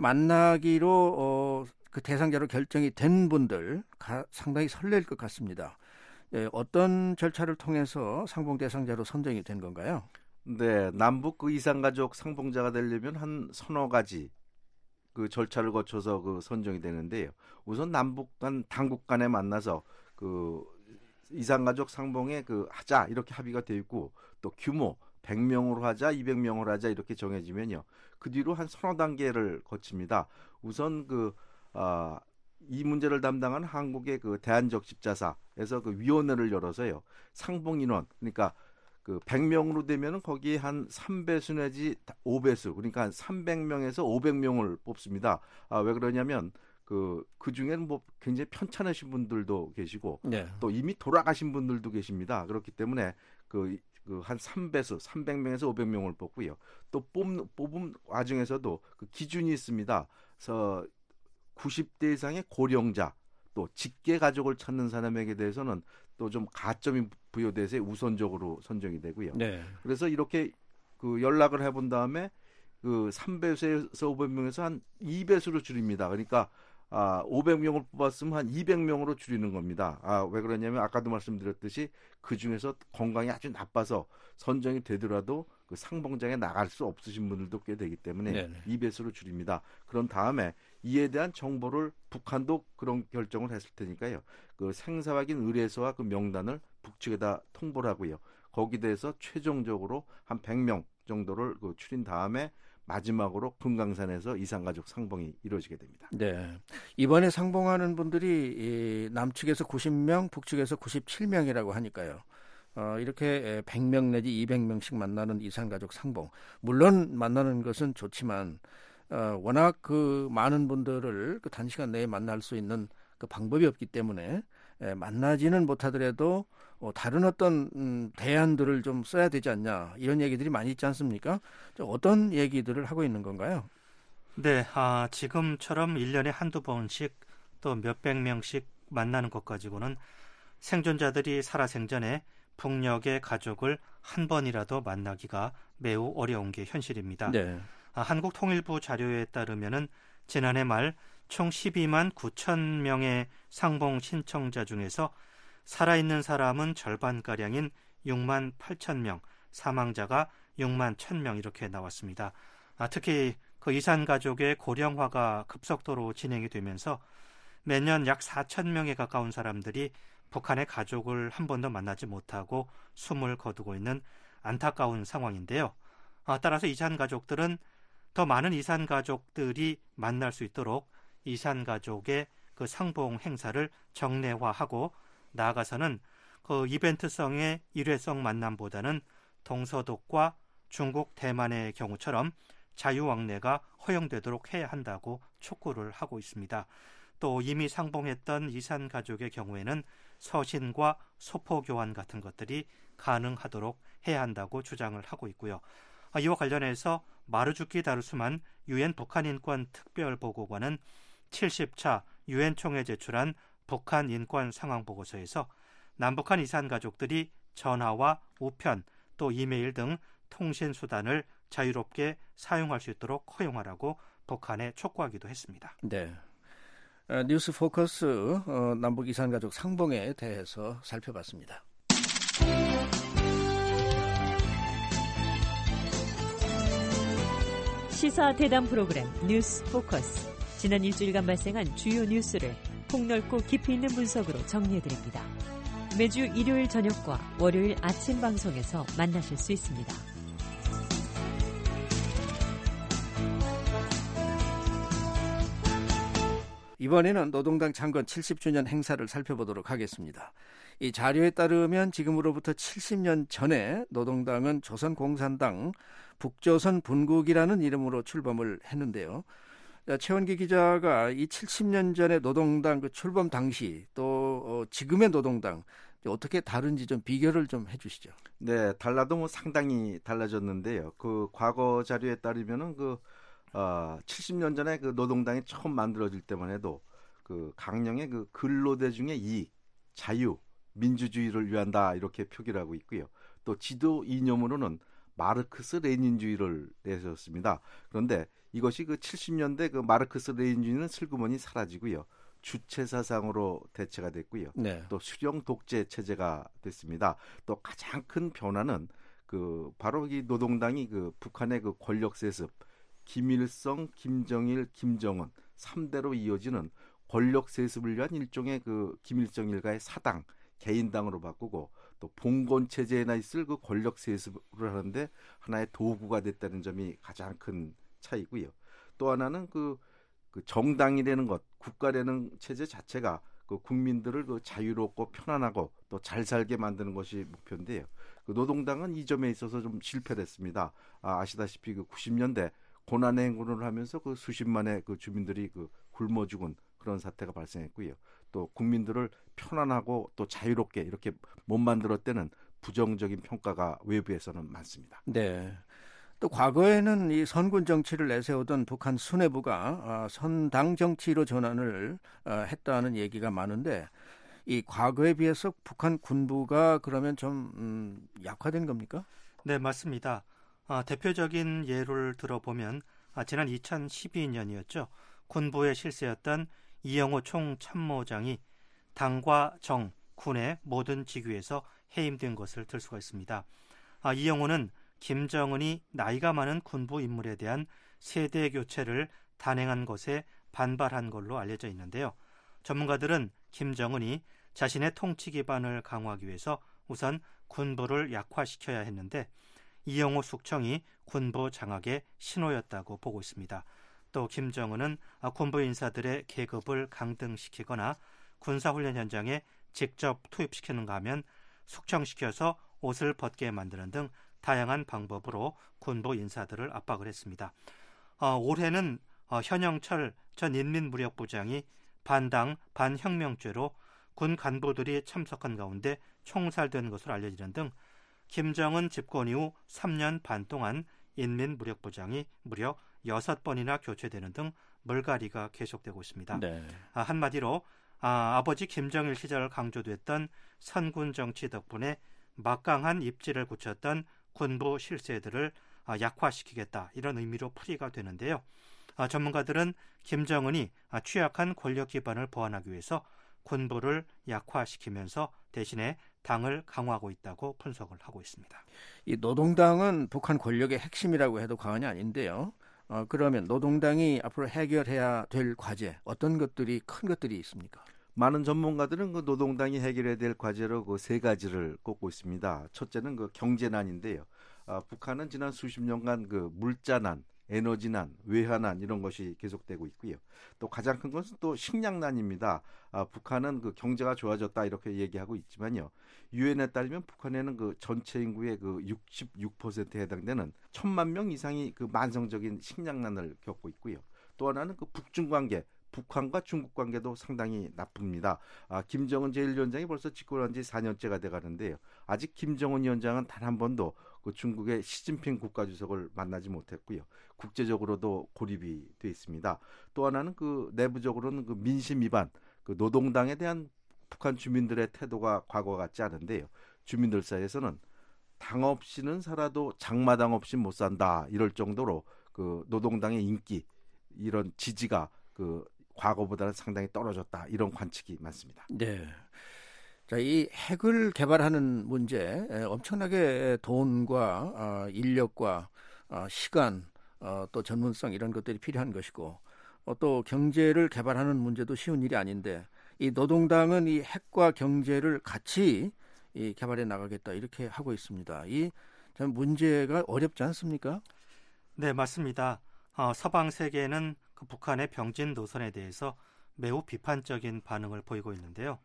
만나기로 그 대상자로 결정이 된 분들 상당히 설렐 것 같습니다. 어떤 절차를 통해서 상봉 대상자로 선정이 된 건가요? 네, 남북 그 이산가족 상봉자가 되려면 한 서너 가지 그 절차를 거쳐서 그 선정이 되는데요. 우선 남북 간 당국 간에 만나서 그 이산가족 상봉에 그 하자 이렇게 합의가 되어 있고, 또 규모 100명으로 하자, 200명으로 하자 이렇게 정해지면요. 그 뒤로 한 서너 단계를 거칩니다. 우선 이 문제를 담당하는 한국의 그 대한적십자사에서 그 위원회를 열어서요. 상봉 인원, 그러니까 그 100명으로 되면은 거기에 한 3배수 내지 5배수, 그러니까 한 300명에서 500명을 뽑습니다. 왜 그러냐면 그 중에는 뭐 굉장히 편찮으신 분들도 계시고, 네. 또 이미 돌아가신 분들도 계십니다. 그렇기 때문에 한 3배수, 300명에서 500명을 뽑고요. 또 뽑은 와중에서도 그 기준이 있습니다. 그래서 90대 이상의 고령자, 또 직계 가족을 찾는 사람에게 대해서는 또 좀 가점이 부여돼서 우선적으로 선정이 되고요. 네. 그래서 이렇게 그 연락을 해본 다음에 그 3배수에서 500명에서 한 2배수로 줄입니다. 그러니까 500명을 뽑았으면 한 200명으로 줄이는 겁니다. 왜 그러냐면 아까도 말씀드렸듯이 그 중에서 건강이 아주 나빠서 선정이 되더라도 그 상봉장에 나갈 수 없으신 분들도 꽤 되기 때문에 네네. 2배수로 줄입니다. 그런 다음에 이에 대한 정보를 북한도 그런 결정을 했을 테니까요. 그 생사 확인 의뢰서와 그 명단을 북측에다 통보를 하고요. 거기에 대해서 최종적으로 한 100명 정도를 그 추린 다음에 마지막으로 금강산에서 이산가족 상봉이 이루어지게 됩니다. 네, 이번에 상봉하는 분들이 남측에서 90명, 북측에서 97명이라고 하니까요. 이렇게 100명 내지 200명씩 만나는 이산가족 상봉. 물론 만나는 것은 좋지만 워낙 그 많은 분들을 그 단시간 내에 만날 수 있는 그 방법이 없기 때문에 만나지는 못하더라도 다른 어떤 대안들을 좀 써야 되지 않냐, 이런 얘기들이 많이 있지 않습니까? 어떤 얘기들을 하고 있는 건가요? 네, 지금처럼 1년에 한두 번씩 또 몇백 명씩 만나는 것 가지고는 생존자들이 살아생전에 북녘의 가족을 한 번이라도 만나기가 매우 어려운 게 현실입니다. 네. 한국통일부 자료에 따르면은 지난해 말 총 12만 9천 명의 상봉 신청자 중에서 살아있는 사람은 절반가량인 6만 8천 명, 사망자가 6만 1천 명 이렇게 나왔습니다. 특히 그 이산가족의 고령화가 급속도로 진행이 되면서 매년 약 4천 명에 가까운 사람들이 북한의 가족을 한 번도 만나지 못하고 숨을 거두고 있는 안타까운 상황인데요. 따라서 이산가족들은 더 많은 이산가족들이 만날 수 있도록 이산가족의 그 상봉 행사를 정례화하고, 나아가서는 그 이벤트성의 일회성 만남보다는 동서독과 중국, 대만의 경우처럼 자유왕래가 허용되도록 해야 한다고 촉구를 하고 있습니다. 또 이미 상봉했던 이산 가족의 경우에는 서신과 소포 교환 같은 것들이 가능하도록 해야 한다고 주장을 하고 있고요. 이와 관련해서 마르주키 다르수만 유엔 북한인권 특별보고관은 70차 유엔 총회에 제출한 북한 인권 상황 보고서에서 남북한 이산 가족들이 전화와 우편 또 이메일 등 통신 수단을 자유롭게 사용할 수 있도록 허용하라고 북한에 촉구하기도 했습니다. 네. 뉴스 포커스 남북 이산 가족 상봉에 대해서 살펴봤습니다. 시사 대담 프로그램 뉴스 포커스. 지난 일주일간 발생한 주요 뉴스를 폭넓고 깊이 있는 분석으로 정리해드립니다. 매주 일요일 저녁과 월요일 아침 방송에서 만나실 수 있습니다. 이번에는 노동당 창건 70주년 행사를 살펴보도록 하겠습니다. 이 자료에 따르면 지금으로부터 70년 전에 노동당은 조선공산당 북조선 분국이라는 이름으로 출범을 했는데요. 최원기 기자가 이 70년 전에 노동당 그 출범 당시 또 지금의 노동당 어떻게 다른지 좀 비교를 좀 해주시죠. 네, 달라도 뭐 상당히 달라졌는데요. 그 과거 자료에 따르면은 70년 전에 그 노동당이 처음 만들어질 때만 해도 그 강령의 그 근로대중의 이익, 자유, 민주주의를 위한다 이렇게 표기를 하고 있고요. 또 지도 이념으로는 마르크스 레닌주의를 내세웠습니다. 그런데 이것이 그 70년대 그 마르크스 레닌주의는 슬그머니 사라지고요. 주체 사상으로 대체가 됐고요. 네. 또 수령 독재 체제가 됐습니다. 또 가장 큰 변화는 그 바로 이 노동당이 그 북한의 그 권력 세습, 김일성, 김정일, 김정은 3대로 이어지는 권력 세습을 위한 일종의 그 김일성 일가의 사당, 개인당으로 바꾸고 또 봉건 체제에나 있을 그 권력 세습을 하는데 하나의 도구가 됐다는 점이 가장 큰 차이고요. 또 하나는 그 정당이라는 것, 국가라는 체제 자체가 그 국민들을 그 자유롭고 편안하고 또 잘 살게 만드는 것이 목표인데요. 그 노동당은 이 점에 있어서 좀 실패했습니다. 아시다시피 그 90년대 고난의 행군을 하면서 그 수십만의 그 주민들이 그 굶어 죽은 그런 사태가 발생했고요. 또 국민들을 편안하고 또 자유롭게 이렇게 못 만들었다는 부정적인 평가가 외부에서는 많습니다. 네. 또 과거에는 이 선군 정치를 내세우던 북한 수뇌부가 선당 정치로 전환을 했다는 얘기가 많은데 이 과거에 비해서 북한 군부가 그러면 좀 약화된 겁니까? 네, 맞습니다. 대표적인 예를 들어보면 지난 2012년이었죠. 군부의 실세였던 이영호 총참모장이 당과 정, 군의 모든 직위에서 해임된 것을 들 수가 있습니다. 이영호는 김정은이 나이가 많은 군부 인물에 대한 세대 교체를 단행한 것에 반발한 걸로 알려져 있는데요. 전문가들은 김정은이 자신의 통치 기반을 강화하기 위해서 우선 군부를 약화시켜야 했는데 이영호 숙청이 군부 장악의 신호였다고 보고 있습니다. 또 김정은은 군부 인사들의 계급을 강등시키거나 군사훈련 현장에 직접 투입시키는가 하면 숙청시켜서 옷을 벗게 만드는 등 다양한 방법으로 군부 인사들을 압박을 했습니다. 올해는 현영철 전 인민무력부장이 반당 반혁명죄로 군 간부들이 참석한 가운데 총살된 것으로 알려지는 등 김정은 집권 이후 3년 반 동안 인민무력부장이 무려 6번이나 교체되는 등 물갈이가 계속되고 있습니다. 네. 한마디로 아버지 김정일 시절 강조됐던 선군 정치 덕분에 막강한 입지를 굳혔던 군부 실세들을 약화시키겠다 이런 의미로 풀이가 되는데요. 전문가들은 김정은이 취약한 권력 기반을 보완하기 위해서 군부를 약화시키면서 대신에 당을 강화하고 있다고 분석을 하고 있습니다. 이 노동당은 북한 권력의 핵심이라고 해도 과언이 아닌데요. 그러면 노동당이 앞으로 해결해야 될 과제 어떤 것들이 큰 것들이 있습니까? 많은 전문가들은 그 노동당이 해결해야 될 과제로 그 세 가지를 꼽고 있습니다. 첫째는 그 경제난인데요. 북한은 지난 수십 년간 그 물자난, 에너지난, 외환난 이런 것이 계속되고 있고요. 또 가장 큰 것은 또 식량난입니다. 북한은 그 경제가 좋아졌다 이렇게 얘기하고 있지만요. 유엔에 따르면 북한에는 그 전체 인구의 그 66%에 해당되는 1,000만 명 이상이 그 만성적인 식량난을 겪고 있고요. 또 하나는 그 북중 관계, 북한과 중국 관계도 상당히 나쁩니다. 김정은 제1위원장이 벌써 집권한 지 4년째가 돼가는데요. 아직 김정은 위원장은 단 한 번도 그 중국의 시진핑 국가주석을 만나지 못했고요. 국제적으로도 고립이 돼 있습니다. 또 하나는 그 내부적으로는 그 민심 위반, 그 노동당에 대한 북한 주민들의 태도가 과거와 같지 않은데요. 주민들 사이에서는 당 없이는 살아도 장마당 없이 못 산다 이럴 정도로 그 노동당의 인기, 이런 지지가 그 과거보다는 상당히 떨어졌다 이런 관측이 많습니다. 네. 자, 이 핵을 개발하는 문제 엄청나게 돈과 인력과 시간 또 전문성 이런 것들이 필요한 것이고 또 경제를 개발하는 문제도 쉬운 일이 아닌데 이 노동당은 이 핵과 경제를 같이 이 개발해 나가겠다 이렇게 하고 있습니다. 이 참 문제가 어렵지 않습니까? 네, 맞습니다. 서방 세계는 그 북한의 병진 노선에 대해서 매우 비판적인 반응을 보이고 있는데요.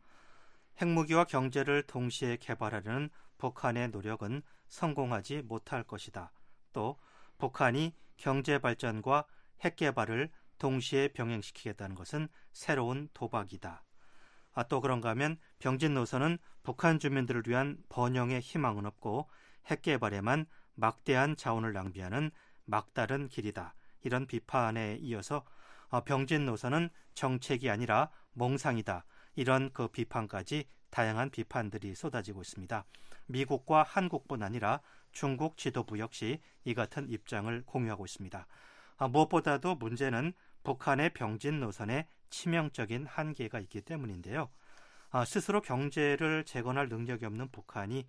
핵무기와 경제를 동시에 개발하려는 북한의 노력은 성공하지 못할 것이다. 또 북한이 경제 발전과 핵 개발을 동시에 병행시키겠다는 것은 새로운 도박이다. 또 그런가 하면 병진 노선은 북한 주민들을 위한 번영의 희망은 없고 핵 개발에만 막대한 자원을 낭비하는 막다른 길이다. 이런 비판에 이어서 병진 노선은 정책이 아니라 몽상이다. 이런 그 비판까지 다양한 비판들이 쏟아지고 있습니다. 미국과 한국뿐 아니라 중국 지도부 역시 이 같은 입장을 공유하고 있습니다. 무엇보다도 문제는 북한의 병진 노선에 치명적인 한계가 있기 때문인데요. 스스로 경제를 재건할 능력이 없는 북한이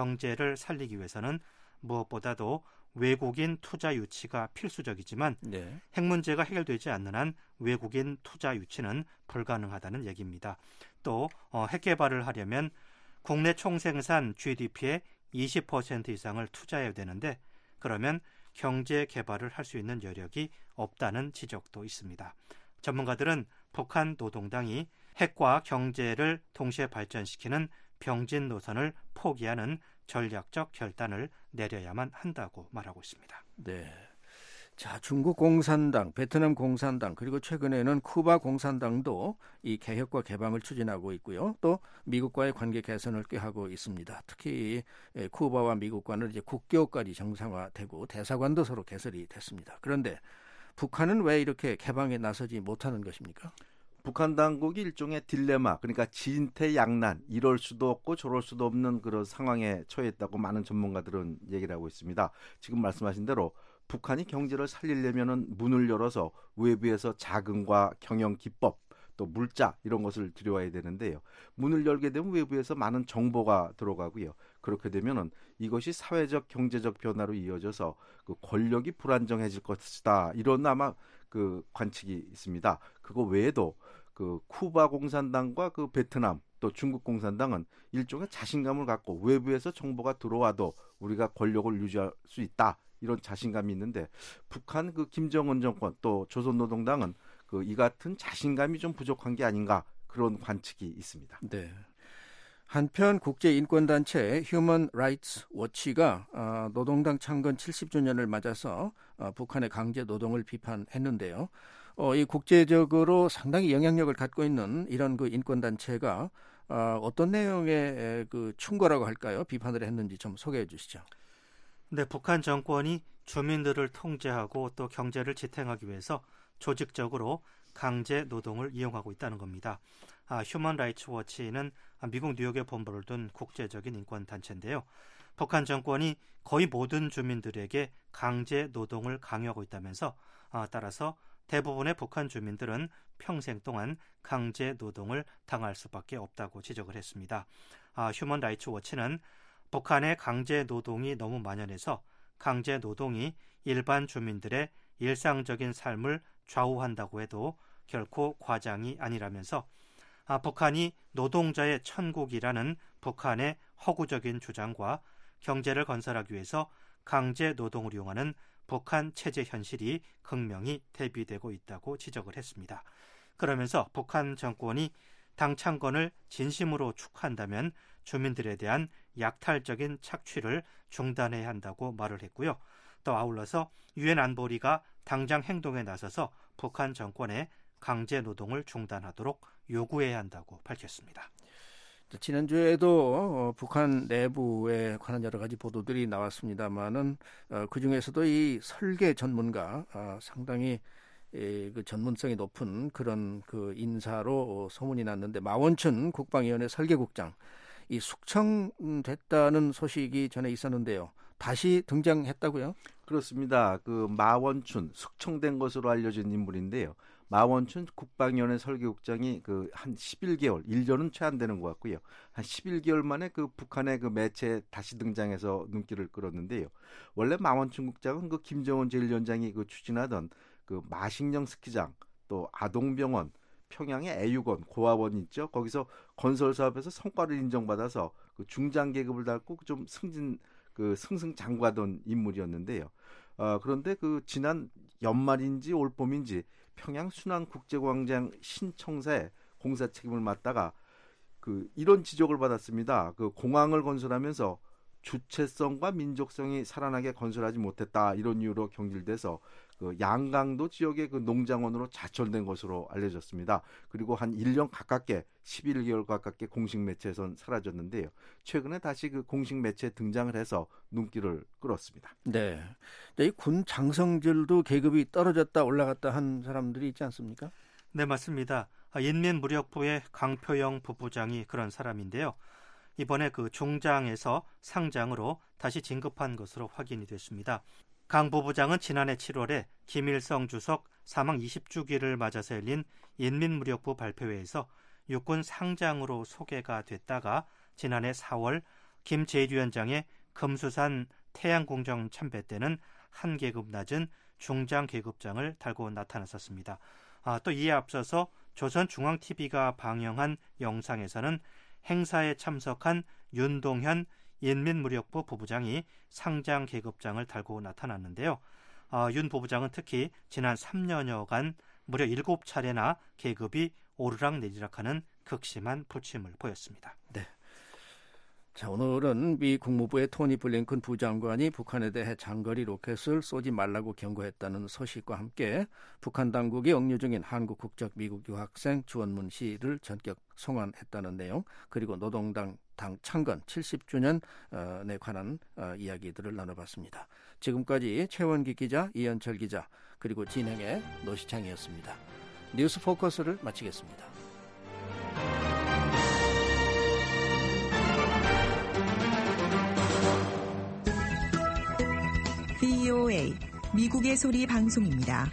경제를 살리기 위해서는 무엇보다도 외국인 투자 유치가 필수적이지만 네. 핵 문제가 해결되지 않는 한 외국인 투자 유치는 불가능하다는 얘기입니다. 또 핵 개발을 하려면 국내 총생산 GDP의 20% 이상을 투자해야 되는데 그러면 경제 개발을 할 수 있는 여력이 없다는 지적도 있습니다. 전문가들은 북한 노동당이 핵과 경제를 동시에 발전시키는 병진 노선을 포기하는 전략적 결단을 내려야만 한다고 말하고 있습니다. 네. 자, 중국 공산당, 베트남 공산당, 그리고 최근에는 쿠바 공산당도 이 개혁과 개방을 추진하고 있고요. 또 미국과의 관계 개선을 꾀하고 있습니다. 특히 쿠바와 미국과는 이제 국교까지 정상화되고 대사관도 서로 개설이 됐습니다. 그런데 북한은 왜 이렇게 개방에 나서지 못하는 것입니까? 북한 당국이 일종의 딜레마, 그러니까 진퇴양난, 이럴 수도 없고 저럴 수도 없는 그런 상황에 처했다고 많은 전문가들은 얘기를 하고 있습니다. 지금 말씀하신 대로 북한이 경제를 살리려면은 문을 열어서 외부에서 자금과 경영 기법, 또 물자 이런 것을 들여와야 되는데요. 문을 열게 되면 외부에서 많은 정보가 들어가고요. 그렇게 되면은 이것이 사회적 경제적 변화로 이어져서 그 권력이 불안정해질 것이다. 이런 아마 그 관측이 있습니다. 그거 외에도 그 쿠바 공산당과 그 베트남 또 중국 공산당은 일종의 자신감을 갖고 외부에서 정보가 들어와도 우리가 권력을 유지할 수 있다. 이런 자신감이 있는데 북한 그 김정은 정권 또 조선노동당은 그 이 같은 자신감이 좀 부족한 게 아닌가 그런 관측이 있습니다. 네. 한편 국제인권단체 휴먼 라이츠 워치가 노동당 창건 70주년을 맞아서 북한의 강제 노동을 비판했는데요. 이 국제적으로 상당히 영향력을 갖고 있는 이런 그 인권단체가 어떤 내용의 그 충고라고 할까요? 비판을 했는지 좀 소개해 주시죠. 네, 북한 정권이 주민들을 통제하고 또 경제를 지탱하기 위해서 조직적으로 강제 노동을 이용하고 있다는 겁니다. 휴먼 라이츠 워치는 미국 뉴욕에 본부를 둔 국제적인 인권단체인데요. 북한 정권이 거의 모든 주민들에게 강제 노동을 강요하고 있다면서 따라서 대부분의 북한 주민들은 평생 동안 강제 노동을 당할 수밖에 없다고 지적을 했습니다. 휴먼 라이츠 워치는 북한의 강제 노동이 너무 만연해서 강제 노동이 일반 주민들의 일상적인 삶을 좌우한다고 해도 결코 과장이 아니라면서 북한이 노동자의 천국이라는 북한의 허구적인 주장과 경제를 건설하기 위해서 강제 노동을 이용하는 북한 체제 현실이 극명히 대비되고 있다고 지적을 했습니다. 그러면서 북한 정권이 당 창건을 진심으로 축하한다면 주민들에 대한 약탈적인 착취를 중단해야 한다고 말을 했고요. 또 아울러서 유엔 안보리가 당장 행동에 나서서 북한 정권의 강제 노동을 중단하도록 요구해야 한다고 밝혔습니다. 지난주에도 북한 내부에 관한 여러 가지 보도들이 나왔습니다만은 그중에서도 이 설계 전문가 상당히 그 전문성이 높은 그런 그 인사로 소문이 났는데 마원춘 국방위원회 설계국장 이 숙청됐다는 소식이 전에 있었는데요. 다시 등장했다고요? 그렇습니다. 그 마원춘 숙청된 것으로 알려진 인물인데요. 마원춘 국방위원회 설계국장이 그 한 11개월, 1년은 채 안 되는 것 같고요. 한 11개월 만에 그 북한의 그 매체에 다시 등장해서 눈길을 끌었는데요. 원래 마원춘 국장은 그 김정은 제1위원장이 그 추진하던 그 마식령 스키장, 또 아동병원, 평양의 애육원, 고아원 있죠. 거기서 건설 사업에서 성과를 인정받아서 그 중장 계급을 달고 좀 승승장구하던 인물이었는데요. 그런데 그 지난 연말인지 올봄인지 평양 순환국제광장 신청사에 공사 책임을 맡다가 그 이런 지적을 받았습니다. 그 공항을 건설하면서 주체성과 민족성이 살아나게 건설하지 못했다, 이런 이유로 경질돼서 그 양강도 지역의 그 농장원으로 자철된 것으로 알려졌습니다. 그리고 한 1년 가깝게 11개월 가깝게 공식 매체에선 사라졌는데요. 최근에 다시 그 공식 매체에 등장을 해서 눈길을 끌었습니다. 네, 이 군 장성들도 계급이 떨어졌다 올라갔다 한 사람들이 있지 않습니까? 네, 맞습니다. 인민무력부의 강표영 부부장이 그런 사람인데요. 이번에 그 중장에서 상장으로 다시 진급한 것으로 확인이 됐습니다. 강 부부장은 지난해 7월에 김일성 주석 사망 20주기를 맞아서 열린 인민무력부 발표회에서 육군 상장으로 소개가 됐다가 지난해 4월 김 제1위원장의 금수산 태양공정 참배 때는 한 계급 낮은 중장 계급장을 달고 나타났었습니다. 또 이에 앞서서 조선중앙TV가 방영한 영상에서는 행사에 참석한 윤동현 인민무력부 부부장이 상장 계급장을 달고 나타났는데요. 윤 부부장은 특히 지난 3년여간 무려 7차례나 계급이 오르락내리락하는 극심한 부침을 보였습니다. 네. 자, 오늘은 미 국무부의 토니 블링컨 부장관이 북한에 대해 장거리 로켓을 쏘지 말라고 경고했다는 소식과 함께 북한 당국이 억류 중인 한국 국적 미국 유학생 주원문 씨를 전격 송환했다는 내용, 그리고 노동당 당 창건 70주년에 관한 이야기들을 나눠봤습니다. 지금까지 최원기 기자, 이현철 기자, 그리고 진행의 노시창이었습니다. 뉴스 포커스를 마치겠습니다. VOA 미국의 소리 방송입니다.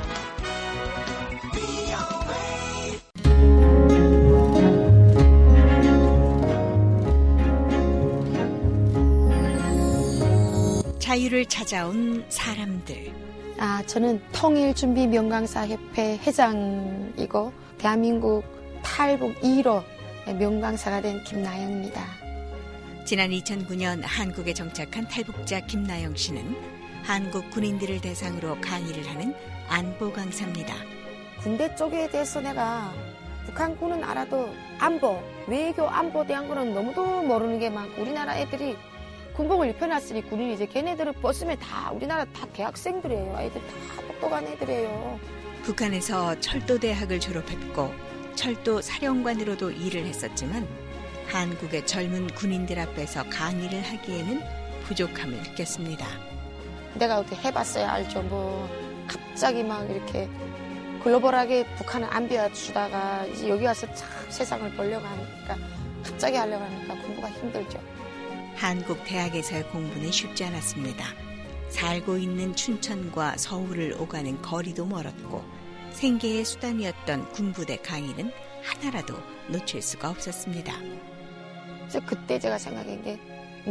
자유를 찾아온 사람들. 저는 통일준비명강사협회 회장이고 대한민국 탈북 1호 명강사가 된 김나영입니다. 지난 2009년 한국에 정착한 탈북자 김나영 씨는 한국 군인들을 대상으로 강의를 하는 안보 강사입니다. 군대 쪽에 대해서 내가 북한군은 알아도 안보, 외교 안보에 대한 거는 너무도 모르는 게 많고, 우리나라 애들이 군복을 입혀놨으니 군인이 이제 걔네들을 벗으면 다 우리나라 다 대학생들이에요. 아이들 다 똑똑한 애들이에요. 북한에서 철도대학을 졸업했고 철도 사령관으로도 일을 했었지만 한국의 젊은 군인들 앞에서 강의를 하기에는 부족함을 느꼈습니다. 내가 어떻게 해봤어야 알죠. 갑자기 막 이렇게 글로벌하게 북한을 안 비워주다가 이제 여기 와서 참 세상을 보려고 하니까, 갑자기 하려고 하니까 공부가 힘들죠. 한국 대학에서의 공부는 쉽지 않았습니다. 살고 있는 춘천과 서울을 오가는 거리도 멀었고 생계의 수단이었던 군부대 강의는 하나라도 놓칠 수가 없었습니다. 그때 제가 생각한 게,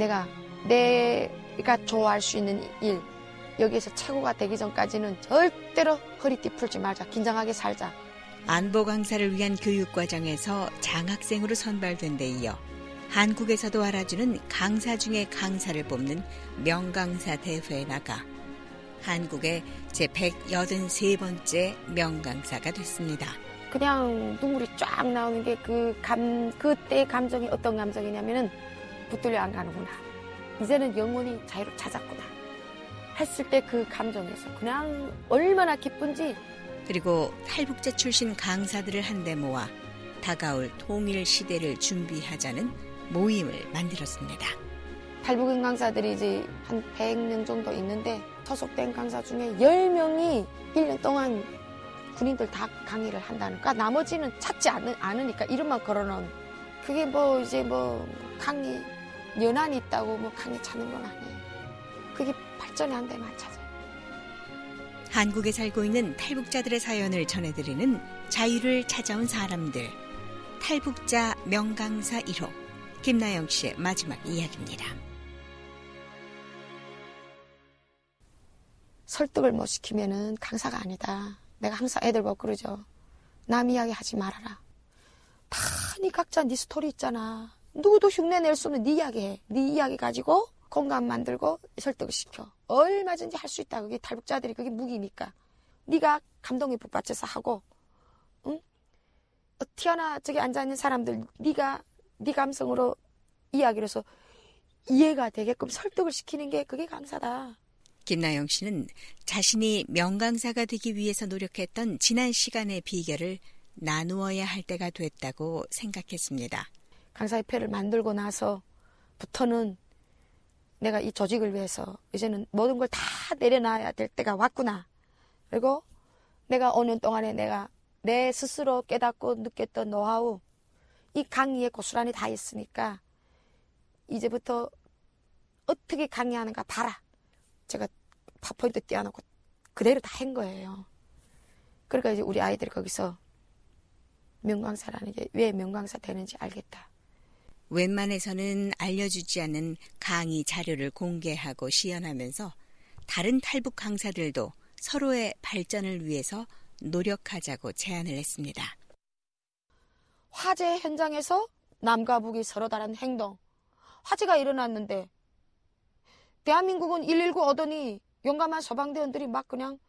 내가 좋아할 수 있는 일, 여기에서 최고가 되기 전까지는 절대로 허리띠 풀지 말자, 긴장하게 살자. 안보 강사를 위한 교육과정에서 장학생으로 선발된 데 이어 한국에서도 알아주는 강사 중에 강사를 뽑는 명강사 대회에 나가 한국의 제183번째 명강사가 됐습니다. 그냥 눈물이 쫙 나오는 게 그때 감정이 어떤 감정이냐면은 붙들려 안 가는구나. 이제는 영혼이 자유를 찾았구나. 했을 때 그 감정에서 그냥 얼마나 기쁜지. 그리고 탈북자 출신 강사들을 한데 모아 다가올 통일 시대를 준비하자는 모임을 만들었습니다. 탈북인 강사들이 이제 한 100명 정도 있는데 소속된 강사 중에 10명이 1년 동안 군인들 다 강의를 한다니까 나머지는 찾지 않으니까 이름만 걸어놓은 그게 뭐 이제 뭐 강의 연한이 있다고 뭐 강의 찾는 건 아니에요. 그게 발전이 안 되면 안 찾아요. 한국에 살고 있는 탈북자들의 사연을 전해드리는 자유를 찾아온 사람들. 탈북자 명강사 1호 김나영 씨의 마지막 이야기입니다. 설득을 못 시키면은 강사가 아니다. 내가 항상 애들 보고 그러죠. 남 이야기 하지 말아라. 다 네 각자 네 스토리 있잖아. 누구도 흉내 낼 수 없는 네 이야기 해. 네 이야기 가지고 공감 만들고 설득을 시켜. 얼마든지 할 수 있다. 그게 탈북자들이 그게 무기니까. 네가 감동에 북받쳐서 하고, 응? 튀어나 저기 앉아있는 사람들 네가 네 감성으로 이야기를 해서 이해가 되게끔 설득을 시키는 게 그게 강사다. 김나영 씨는 자신이 명강사가 되기 위해서 노력했던 지난 시간의 비결을 나누어야 할 때가 됐다고 생각했습니다. 강사협회를 만들고 나서부터는 내가 이 조직을 위해서 이제는 모든 걸 다 내려놔야 될 때가 왔구나. 그리고 내가 5년 동안에 내가 내 스스로 깨닫고 느꼈던 노하우, 이 강의에 고스란히 다 있으니까 이제부터 어떻게 강의하는가 봐라. 제가 파워포인트 띄워놓고 그대로 다 한 거예요. 그러니까 이제 우리 아이들이 거기서 명강사라는 게 왜 명강사 되는지 알겠다. 웬만해서는 알려주지 않은 강의 자료를 공개하고 시연하면서 다른 탈북 강사들도 서로의 발전을 위해서 노력하자고 제안을 했습니다. 화재 현장에서 남과 북이 서로 다른 행동. 화재가 일어났는데 대한민국은 119 오더니 용감한 소방대원들이 막 그냥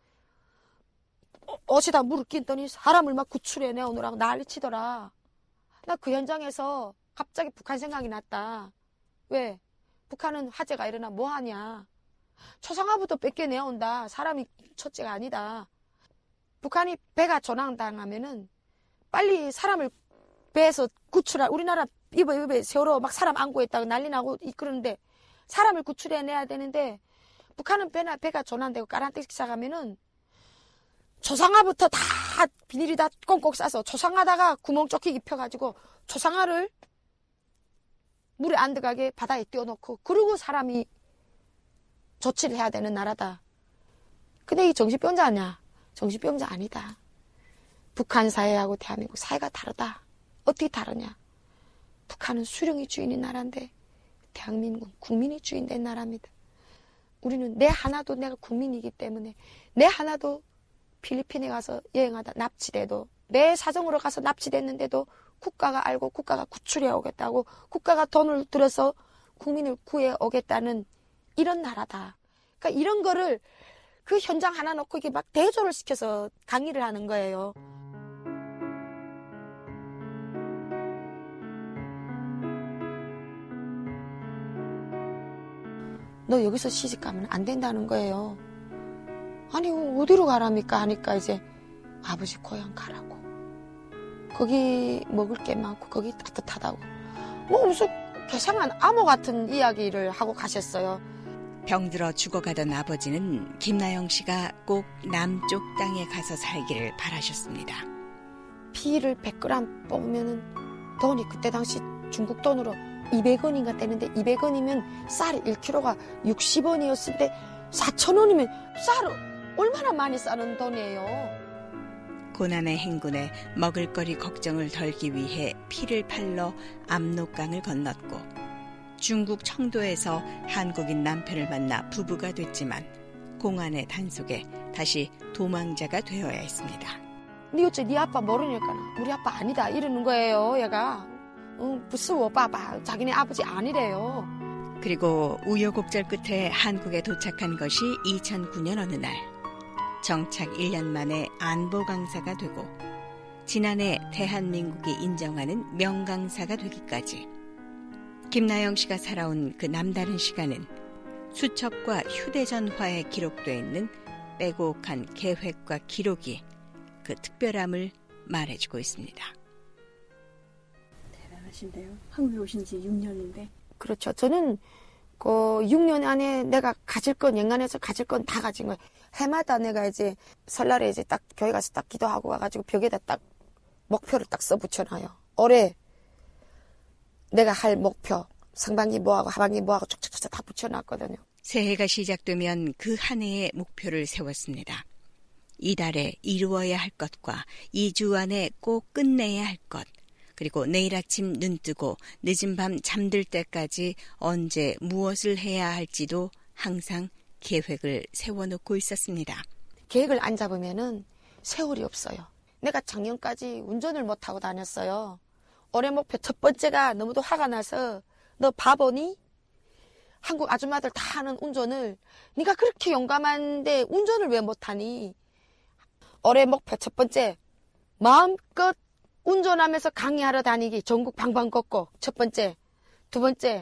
옷에다 물을 끼더니 사람을 막 구출해내 오느라고 난리치더라. 나 그 현장에서 갑자기 북한 생각이 났다. 왜? 북한은 화재가 일어나 뭐하냐. 초상화부터 뺏겨내온다. 사람이 첫째가 아니다. 북한이 배가 조난당하면은 빨리 사람을 배에서 구출할, 우리나라 이번 세월호 막 사람 안고 있다고 난리 나고 그러는데 사람을 구출해내야 되는데 북한은 배가 조난되고 까란띠 시작하면은 초상화부터 다 비닐이 다 꽁꽁 싸서 초상화다가 구멍 조끼 입혀가지고 초상화를 물에 안 들어가게 바다에 띄워놓고 그러고 사람이 조치를 해야 되는 나라다. 근데 이 정신병자 아니야? 정신병자 아니다. 북한 사회하고 대한민국 사회가 다르다. 어떻게 다르냐? 북한은 수령이 주인인 나라인데 대한민국은 국민이 주인된 나라입니다. 우리는 내 하나도 내가 국민이기 때문에 내 하나도 필리핀에 가서 여행하다 납치돼도 내 사정으로 가서 납치됐는데도 국가가 알고 국가가 구출해 오겠다고 국가가 돈을 들여서 국민을 구해 오겠다는 이런 나라다. 그러니까 이런 거를 그 현장 하나 놓고 이게 막 대조를 시켜서 강의를 하는 거예요. 너 여기서 시집 가면 안 된다는 거예요. 아니 어디로 가랍니까 하니까 이제 아버지 고향 가라고. 거기 먹을 게 많고 거기 따뜻하다고. 뭐 무슨 괴상한 암호 같은 이야기를 하고 가셨어요. 병들어 죽어가던 아버지는 김나영 씨가 꼭 남쪽 땅에 가서 살기를 바라셨습니다. 피를 100g 뽑으면은 돈이 그때 당시 중국 돈으로 200원인가 되는데 200원이면 쌀 1kg가 60원이었을 때 4,000원이면 쌀을 얼마나 많이 싸는 돈이에요. 고난의 행군에 먹을거리 걱정을 덜기 위해 피를 팔러 압록강을 건넜고 중국 청도에서 한국인 남편을 만나 부부가 됐지만 공안의 단속에 다시 도망자가 되어야 했습니다. 네 어째 네 아빠 모르니까 우리 아빠 아니다 이러는 거예요. 얘가 무서워 봐봐. 자기네 아버지 아니래요. 그리고 우여곡절 끝에 한국에 도착한 것이 2009년 어느 날 정착 1년 만에 안보 강사가 되고 지난해 대한민국이 인정하는 명강사가 되기까지 김나영 씨가 살아온 그 남다른 시간은 수첩과 휴대전화에 기록되어 있는 빼곡한 계획과 기록이 그 특별함을 말해주고 있습니다. 대단하신데요. 한국에 오신 지 6년인데. 그렇죠. 저는 그 6년 안에 내가 가질 건, 연간해서 가질 건 다 가진 거예요. 해마다 내가 이제 설날에 이제 딱 교회 가서 딱 기도하고 와가지고 벽에다 딱 목표를 딱 써붙여놔요. 올해 내가 할 목표, 상반기 뭐하고 하반기 뭐하고 촉촉촉 다 붙여놨거든요. 새해가 시작되면 그 한 해의 목표를 세웠습니다. 이달에 이루어야 할 것과 2주 안에 꼭 끝내야 할 것, 그리고 내일 아침 눈 뜨고 늦은 밤 잠들 때까지 언제 무엇을 해야 할지도 항상 계획을 세워놓고 있었습니다. 계획을 안 잡으면은 세월이 없어요. 내가 작년까지 운전을 못하고 다녔어요. 올해 목표 첫 번째가 너무도 화가 나서 너 바보니? 한국 아줌마들 다 하는 운전을 네가 그렇게 용감한데 운전을 왜 못하니? 올해 목표 첫 번째 마음껏 운전하면서 강의하러 다니기 전국 방방 걷고 첫 번째. 두 번째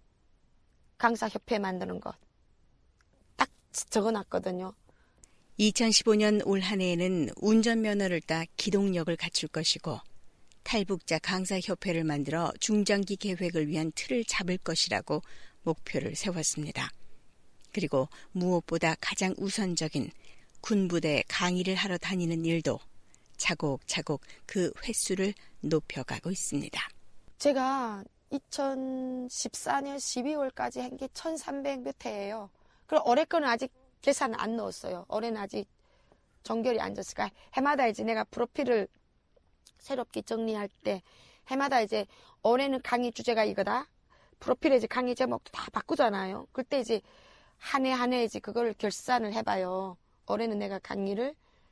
강사협회 만드는 것 딱 적어놨거든요. 2015년 올 한 해에는 운전면허를 따 기동력을 갖출 것이고 탈북자 강사협회를 만들어 중장기 계획을 위한 틀을 잡을 것이라고 목표를 세웠습니다. 그리고 무엇보다 가장 우선적인 군부대 강의를 하러 다니는 일도 차곡차곡 그 횟수를 높여가고 있습니다. 제가 2014년 12월까지 한 게 1300몇 회예요. 그리고 올해 거는 아직 계산 안 넣었어요. 올해는 아직 정결이 안 졌을까. 해마다 이제 내가 프로필을 새롭게 정리할 때 해마다 이제 올해는 강의 주제가 이거다. 프로필에 이제 강의 제목도 다 바꾸잖아요. 그때 이제 한 해 한 해 이제 그걸 결산을 해봐요. 올해는 내가 강의를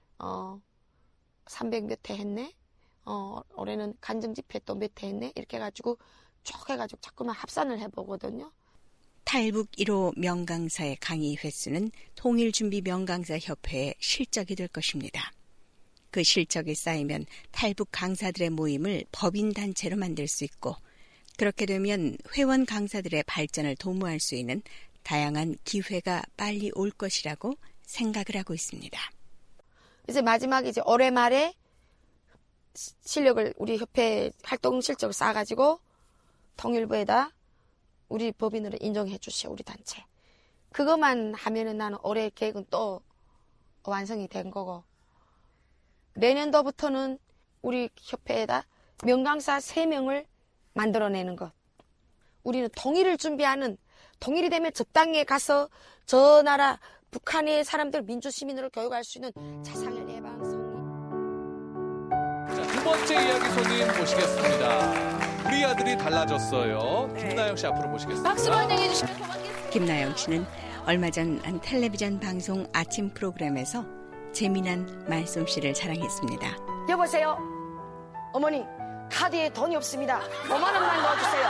300몇 회 했네. 올해는 간증 집회 또 몇 회 했네. 이렇게 해가지고 쭉 해가지고 자꾸만 합산을 해보거든요. 탈북 1호 명강사의 강의 횟수는 통일준비 명강사협회의 실적이 될 것입니다. 그 실적이 쌓이면 탈북 강사들의 모임을 법인단체로 만들 수 있고 그렇게 되면 회원 강사들의 발전을 도모할 수 있는 다양한 기회가 빨리 올 것이라고 생각을 하고 있습니다. 이제 마지막에 이제 올해 말에 실력을 우리 협회 활동 실적을 쌓아가지고 통일부에다 우리 법인으로 인정해 주시오, 우리 단체. 그것만 하면은 나는 올해 계획은 또 완성이 된 거고 내년도부터는 우리 협회에다 명강사 3명을 만들어내는 것. 우리는 통일을 준비하는 통일이 되면 적당히 가서 저 나라 북한의 사람들 민주시민으로 교육할 수 있는 자살을 예방성이. 자, 두 번째 이야기 손님 모시겠습니다. 우리 아들이 달라졌어요. 김나영 씨 앞으로 모시겠습니다. 박수 환영해 주시면 고맙겠습니다. 김나영 씨는 얼마 전 한 텔레비전 방송 아침 프로그램에서 재미난 말솜씨를 자랑했습니다. 여보세요. 어머니 카드에 돈이 없습니다. 5만 원만 넣어주세요.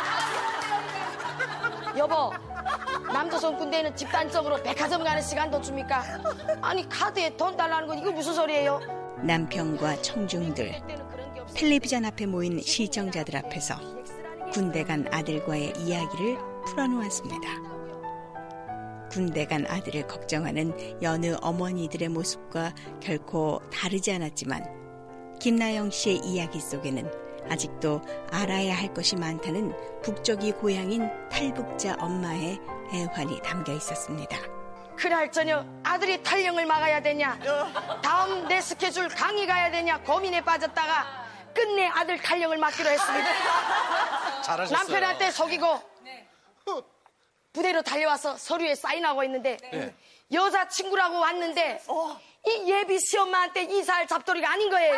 여보 남조선 군대에는 집단적으로 백화점 가는 시간도 줍니까? 아니 카드에 돈 달라는 건 이거 무슨 소리예요? 남편과 청중들, 텔레비전 앞에 모인 시청자들 앞에서 군대 간 아들과의 이야기를 풀어놓았습니다. 군대 간 아들을 걱정하는 여느 어머니들의 모습과 결코 다르지 않았지만 김나영 씨의 이야기 속에는 아직도 알아야 할 것이 많다는 북쪽이 고향인 탈북자 엄마의 애환이 담겨 있었습니다. 그날 저녁 아들이 탈영을 막아야 되냐, 다음 내 스케줄 강의 가야 되냐 고민에 빠졌다가 끝내 아들 탈영을 막기로 했습니다. 잘하셨어요. 남편한테 속이고 부대로 달려와서 서류에 사인하고 있는데 여자친구라고 왔는데 이 예비 시엄마한테 이사할 잡돌이가 아닌 거예요.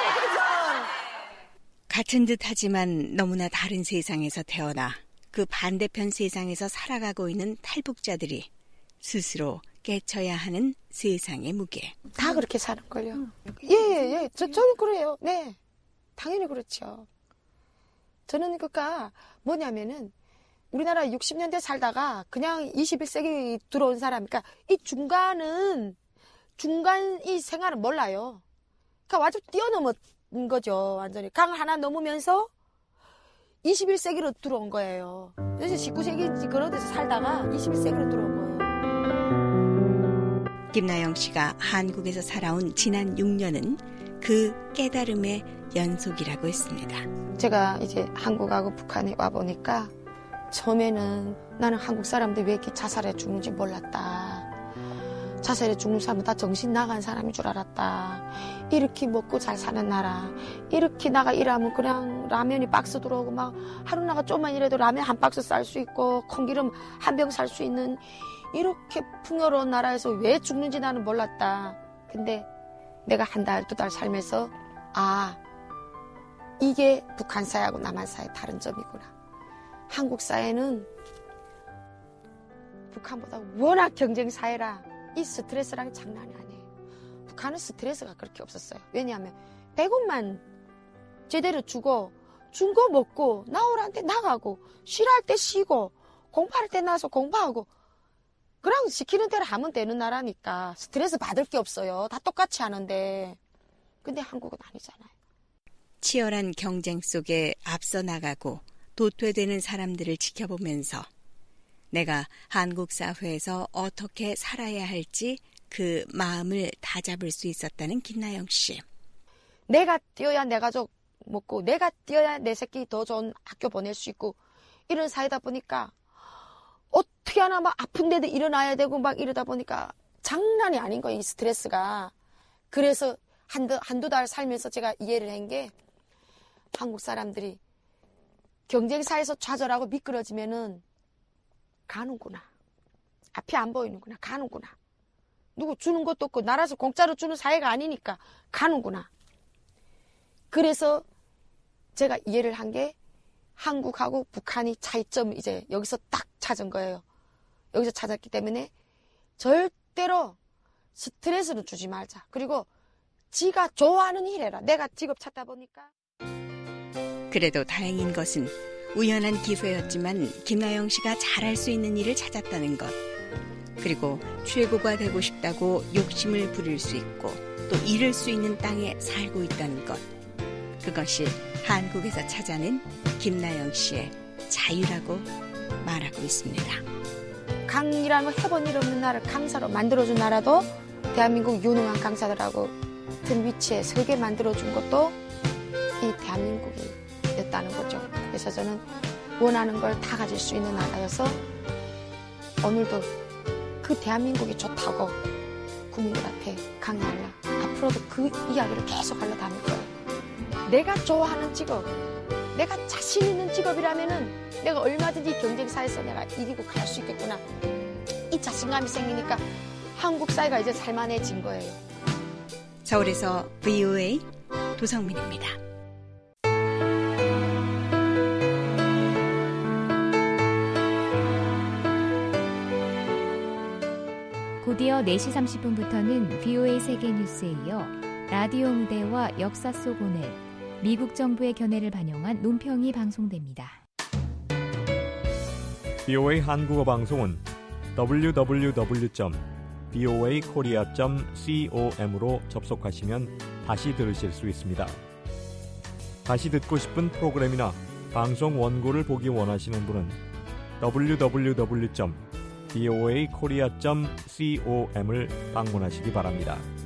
같은 듯 하지만 너무나 다른 세상에서 태어나 그 반대편 세상에서 살아가고 있는 탈북자들이 스스로 깨쳐야 하는 세상의 무게. 다 그렇게 사는걸요. 예. 저는 그래요. 네. 당연히 그렇죠. 저는 그니까 뭐냐면은 우리나라 60년대 살다가 그냥 21세기 들어온 사람, 그러니까 이 중간 이 생활은 몰라요. 그러니까 완전 뛰어넘은 거죠. 완전히 강 하나 넘으면서 21세기로 들어온 거예요. 그래서 19세기 그런 데서 살다가 21세기로 들어온 거예요. 김나영 씨가 한국에서 살아온 지난 6년은 그 깨달음의 연속이라고 했습니다. 제가 이제 한국하고 북한에 와보니까 처음에는 나는 한국 사람들이 왜 이렇게 자살해 죽는지 몰랐다. 자살해 죽는 사람은 다 정신 나간 사람인 줄 알았다. 이렇게 먹고 잘 사는 나라, 이렇게 나가 일하면 그냥 라면이 박스 들어오고 막 하루 나가 좀만 일해도 라면 한 박스 쌀 수 있고 콩기름 한 병 살 수 있는 이렇게 풍요로운 나라에서 왜 죽는지 나는 몰랐다. 근데 내가 한 달, 두 달 살면서 이게 북한 사회하고 남한 사회의 다른 점이구나. 한국 사회는 북한보다 워낙 경쟁 사회라 이 스트레스랑 장난이 아니에요. 북한은 스트레스가 그렇게 없었어요. 왜냐하면 100원만 제대로 주고 준 거 먹고 나오랄 때 나가고 쉬랄 때 쉬고 공부할 때 나와서 공부하고 그냥 시키는 대로 하면 되는 나라니까 스트레스 받을 게 없어요. 다 똑같이 하는데. 근데 한국은 아니잖아요. 치열한 경쟁 속에 앞서 나가고 도태되는 사람들을 지켜보면서 내가 한국 사회에서 어떻게 살아야 할지 그 마음을 다잡을 수 있었다는 김나영 씨. 내가 뛰어야 내 가족 먹고 내가 뛰어야 내 새끼 더 좋은 학교 보낼 수 있고 이런 사회다 보니까 어떻게 하나 막 아픈 데도 일어나야 되고 막 이러다 보니까 장난이 아닌 거예요. 이 스트레스가. 그래서 한두 달 살면서 제가 이해를 한 게 한국 사람들이 경쟁사에서 좌절하고 미끄러지면은 가는구나. 앞이 안 보이는구나. 가는구나. 누구 주는 것도 없고 나라에서 공짜로 주는 사회가 아니니까 가는구나. 그래서 제가 이해를 한 게 한국하고 북한이 차이점 이제 여기서 딱 찾은 거예요. 여기서 찾았기 때문에 절대로 스트레스는 주지 말자. 그리고 지가 좋아하는 일 해라. 내가 직업 찾다 보니까. 그래도 다행인 것은 우연한 기회였지만 김나영 씨가 잘할 수 있는 일을 찾았다는 것. 그리고 최고가 되고 싶다고 욕심을 부릴 수 있고 또 이룰 수 있는 땅에 살고 있다는 것. 그것이 한국에서 찾아낸 김나영 씨의 자유라고 말하고 있습니다. 강이라는 거 해본 일 없는 나라를 강사로 만들어준 나라도 대한민국 유능한 강사들하고 같은 위치에 설계 만들어준 것도 이 대한민국이었다는 거죠. 그래서 저는 원하는 걸 다 가질 수 있는 나라여서 오늘도 그 대한민국이 좋다고 국민들 앞에 강의하려 앞으로도 그 이야기를 계속 하려 담을 거예요. 내가 좋아하는 직업, 내가 자신 있는 직업이라면은 내가 얼마든지 경쟁사에서 내가 이기고 갈 수 있겠구나. 이 자신감이 생기니까 한국 사회가 이제 살만해진 거예요. 서울에서 VOA 도성민입니다. 곧이어 4시 30분부터는 VOA 세계뉴스에 이어 라디오 무대와 역사 속 오늘, 미국 정부의 견해를 반영한 논평이 방송됩니다. VOA 한국어 방송은 www.voakorea.com으로 접속하시면 다시 들으실 수 있습니다. 다시 듣고 싶은 프로그램이나 방송 원고를 보기 원하시는 분은 www.voakorea.com을 방문하시기 바랍니다.